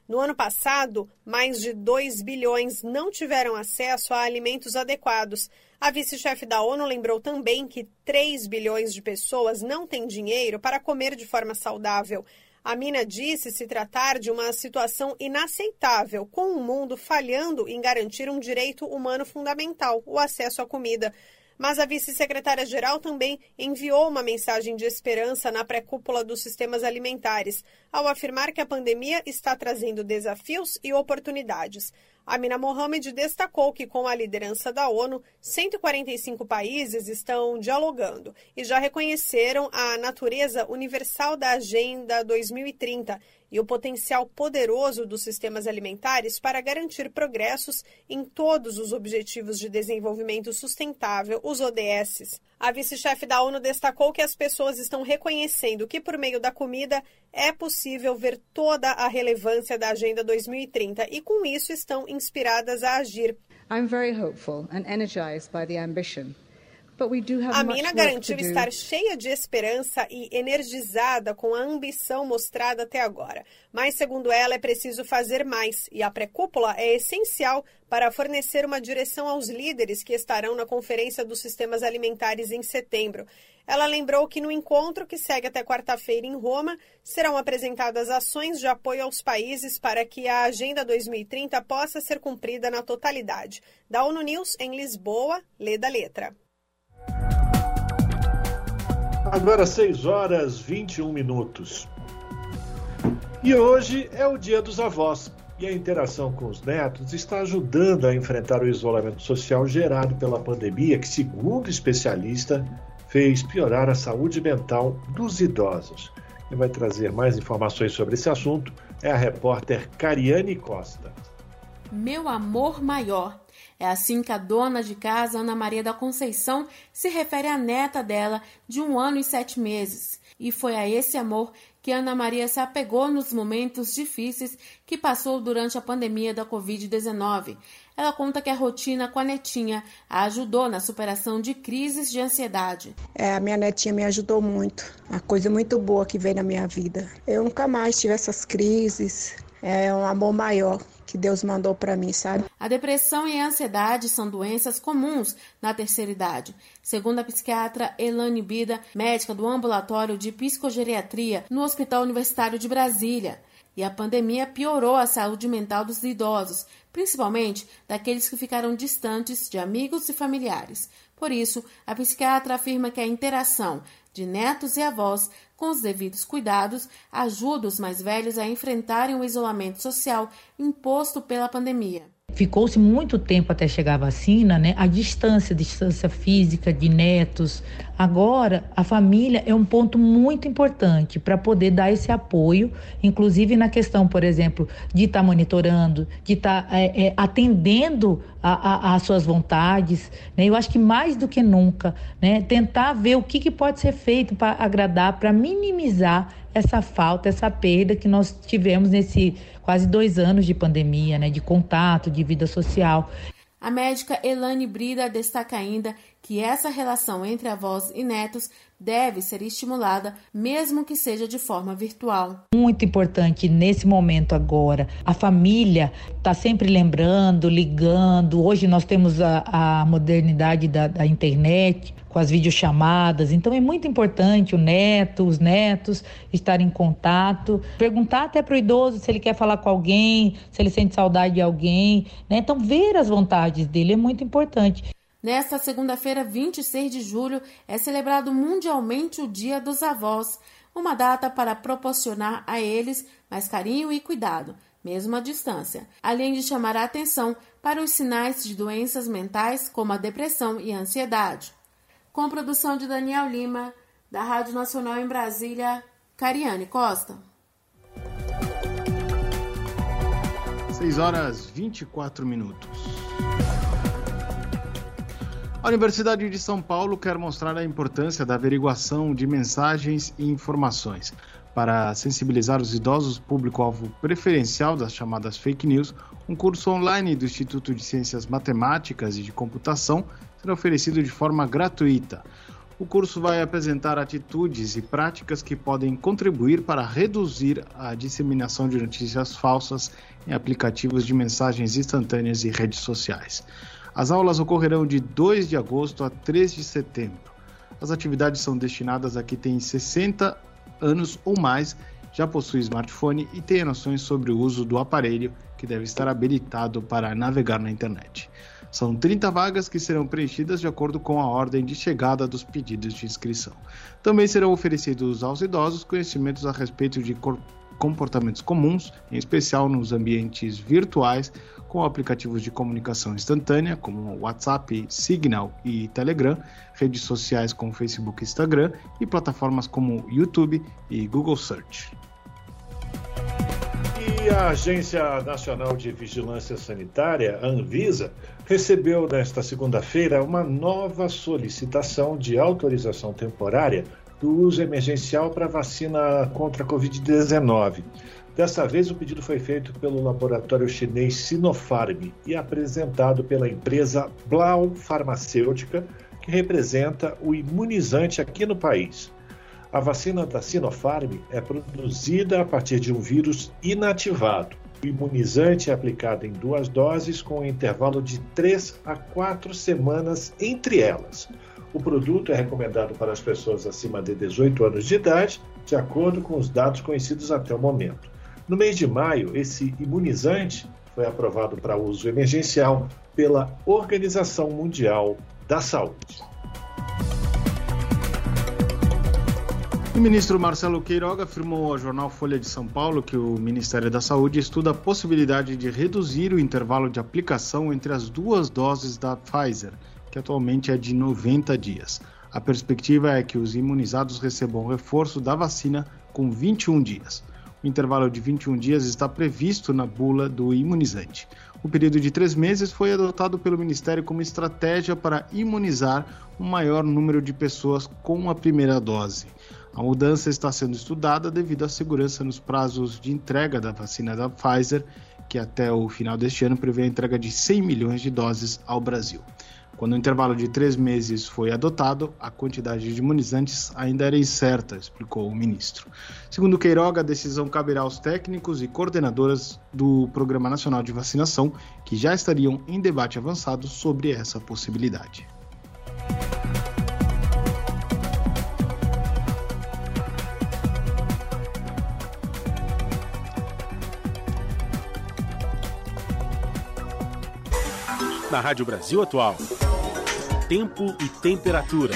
No ano passado, mais de dois bilhões não tiveram acesso a alimentos adequados. A vice-chefe da ONU lembrou também que três bilhões de pessoas não têm dinheiro para comer de forma saudável. A Mina disse se tratar de uma situação inaceitável, com o mundo falhando em garantir um direito humano fundamental, o acesso à comida. Mas a vice-secretária-geral também enviou uma mensagem de esperança na pré-cúpula dos sistemas alimentares, ao afirmar que a pandemia está trazendo desafios e oportunidades. Amina Mohamed destacou que, com a liderança da ONU, cento e quarenta e cinco países estão dialogando e já reconheceram a natureza universal da Agenda dois mil e trinta e o potencial poderoso dos sistemas alimentares para garantir progressos em todos os Objetivos de Desenvolvimento Sustentável, os O D S. A vice-chefe da ONU destacou que as pessoas estão reconhecendo que, por meio da comida, é possível ver toda a relevância da Agenda dois mil e trinta e, com isso, estão inspiradas a agir. I'm very hopeful and energized by the ambition. A Mina garantiu estar cheia de esperança e energizada com a ambição mostrada até agora. Mas, segundo ela, é preciso fazer mais e a pré-cúpula é essencial para fornecer uma direção aos líderes que estarão na Conferência dos Sistemas Alimentares em setembro. Ela lembrou que no encontro que segue até quarta-feira em Roma, serão apresentadas ações de apoio aos países para que a Agenda dois mil e trinta possa ser cumprida na totalidade. Da ONU News, em Lisboa, lê da letra. Agora seis horas e vinte e um minutos. E hoje é o Dia dos Avós. E a interação com os netos está ajudando a enfrentar o isolamento social gerado pela pandemia, que, segundo especialista, fez piorar a saúde mental dos idosos. Quem vai trazer mais informações sobre esse assunto é a repórter Cariane Costa. Meu amor maior. É assim que a dona de casa, Ana Maria da Conceição, se refere à neta dela, de um ano e sete meses. E foi a esse amor que Ana Maria se apegou nos momentos difíceis que passou durante a pandemia da covid dezenove. Ela conta que a rotina com a netinha a ajudou na superação de crises de ansiedade. É, a minha netinha me ajudou muito. Uma coisa muito boa que veio na minha vida. Eu nunca mais tive essas crises. É um amor maior que Deus mandou para mim, sabe? A depressão e a ansiedade são doenças comuns na terceira idade. Segundo a psiquiatra Elane Brida, médica do ambulatório de psicogeriatria no Hospital Universitário de Brasília. E a pandemia piorou a saúde mental dos idosos, principalmente daqueles que ficaram distantes de amigos e familiares. Por isso, a psiquiatra afirma que a interação de netos e avós, com os devidos cuidados, ajuda os mais velhos a enfrentarem o isolamento social imposto pela pandemia. Ficou-se muito tempo até chegar a vacina, né? A distância, distância física de netos. Agora, a família é um ponto muito importante para poder dar esse apoio, inclusive na questão, por exemplo, de estar tá monitorando, de estar tá, é, é, atendendo às suas vontades, né? Eu acho que mais do que nunca, né? Tentar ver o que, que pode ser feito para agradar, para minimizar essa falta, essa perda que nós tivemos nesse quase dois anos de pandemia, né, de contato, de vida social. A médica Elane Brida destaca ainda que essa relação entre avós e netos deve ser estimulada, mesmo que seja de forma virtual. Muito importante nesse momento agora. A família está sempre lembrando, ligando. Hoje nós temos a, a modernidade da, da internet, com as videochamadas, então é muito importante o neto, os netos estarem em contato, perguntar até para o idoso se ele quer falar com alguém, se ele sente saudade de alguém, né? Então ver as vontades dele é muito importante. Nesta segunda-feira, vinte e seis de julho, é celebrado mundialmente o Dia dos Avós, uma data para proporcionar a eles mais carinho e cuidado, mesmo à distância, além de chamar a atenção para os sinais de doenças mentais como a depressão e a ansiedade. Com produção de Daniel Lima, da Rádio Nacional em Brasília, Cariane Costa. seis horas e vinte e quatro minutos. A Universidade de São Paulo quer mostrar a importância da averiguação de mensagens e informações. Para sensibilizar os idosos, público-alvo preferencial das chamadas fake news, um curso online do Instituto de Ciências Matemáticas e de Computação será oferecido de forma gratuita. O curso vai apresentar atitudes e práticas que podem contribuir para reduzir a disseminação de notícias falsas em aplicativos de mensagens instantâneas e redes sociais. As aulas ocorrerão de dois de agosto a três de setembro. As atividades são destinadas a quem tem sessenta anos ou mais, já possui smartphone e tem noções sobre o uso do aparelho, que deve estar habilitado para navegar na internet. São trinta vagas que serão preenchidas de acordo com a ordem de chegada dos pedidos de inscrição. Também serão oferecidos aos idosos conhecimentos a respeito de comportamentos comuns, em especial nos ambientes virtuais, com aplicativos de comunicação instantânea, como WhatsApp, Signal e Telegram, redes sociais como Facebook e Instagram, e plataformas como YouTube e Google Search. E a Agência Nacional de Vigilância Sanitária, a Anvisa, recebeu nesta segunda-feira uma nova solicitação de autorização temporária do uso emergencial para a vacina contra a covid dezenove. Dessa vez, o pedido foi feito pelo laboratório chinês Sinopharm e apresentado pela empresa Blau Farmacêutica, que representa o imunizante aqui no país. A vacina da Sinopharm é produzida a partir de um vírus inativado. O imunizante é aplicado em duas doses com um intervalo de três a quatro semanas entre elas. O produto é recomendado para as pessoas acima de dezoito anos de idade, de acordo com os dados conhecidos até o momento. No mês de maio, esse imunizante foi aprovado para uso emergencial pela Organização Mundial da Saúde. O ministro Marcelo Queiroga afirmou ao jornal Folha de São Paulo que o Ministério da Saúde estuda a possibilidade de reduzir o intervalo de aplicação entre as duas doses da Pfizer, que atualmente é de noventa dias. A perspectiva é que os imunizados recebam reforço da vacina com vinte e um dias. O intervalo de vinte e um dias está previsto na bula do imunizante. O período de três meses foi adotado pelo Ministério como estratégia para imunizar um maior número de pessoas com a primeira dose. A mudança está sendo estudada devido à segurança nos prazos de entrega da vacina da Pfizer, que até o final deste ano prevê a entrega de cem milhões de doses ao Brasil. Quando o intervalo de três meses foi adotado, a quantidade de imunizantes ainda era incerta, explicou o ministro. Segundo Queiroga, a decisão caberá aos técnicos e coordenadoras do Programa Nacional de Vacinação, que já estariam em debate avançado sobre essa possibilidade. Na Rádio Brasil Atual, tempo e temperatura.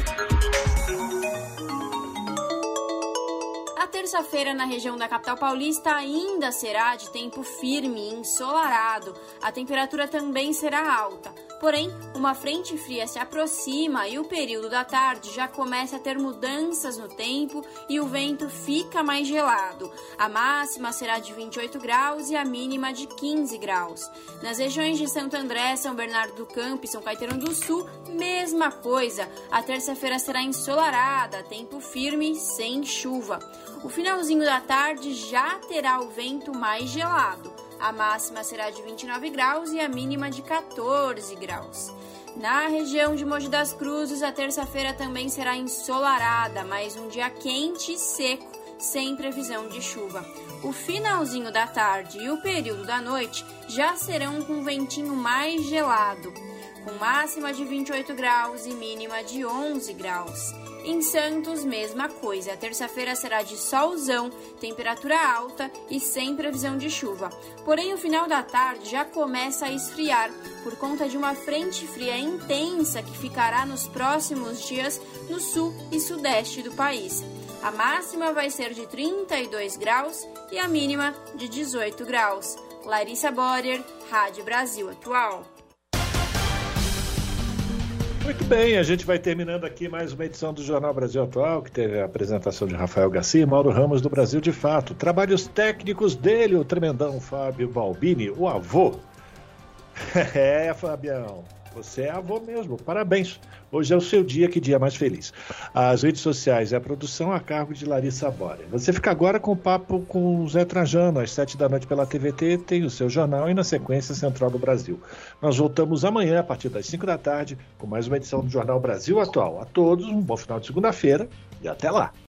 A terça-feira na região da capital paulista ainda será de tempo firme e ensolarado. A temperatura também será alta. Porém, uma frente fria se aproxima e o período da tarde já começa a ter mudanças no tempo e o vento fica mais gelado. A máxima será de vinte e oito graus e a mínima de quinze graus. Nas regiões de Santo André, São Bernardo do Campo e São Caetano do Sul, mesma coisa. A terça-feira será ensolarada, tempo firme, sem chuva. O finalzinho da tarde já terá o vento mais gelado. A máxima será de vinte e nove graus e a mínima de quatorze graus. Na região de Mogi das Cruzes, a terça-feira também será ensolarada, mas um dia quente e seco, sem previsão de chuva. O finalzinho da tarde e o período da noite já serão com ventinho mais gelado, com máxima de vinte e oito graus e mínima de onze graus. Em Santos, mesma coisa. A terça-feira será de solzão, temperatura alta e sem previsão de chuva. Porém, o final da tarde já começa a esfriar por conta de uma frente fria intensa que ficará nos próximos dias no sul e sudeste do país. A máxima vai ser de trinta e dois graus e a mínima de dezoito graus. Larissa Borer, Rádio Brasil Atual. Muito bem, a gente vai terminando aqui mais uma edição do Jornal Brasil Atual, que teve a apresentação de Rafael Garcia e Mauro Ramos do Brasil de Fato. Trabalhos técnicos dele, o tremendão Fábio Balbini, o avô. É, Fabião. Você é avô mesmo, parabéns. Hoje é o seu dia, que dia mais feliz. As redes sociais e a produção a cargo de Larissa Bora. Você fica agora com o papo com o Zé Trajano, às sete da noite pela T V T, tem o seu jornal e na sequência Central do Brasil. Nós voltamos amanhã, a partir das cinco da tarde, com mais uma edição do Jornal Brasil Atual. A todos, um bom final de segunda-feira e até lá.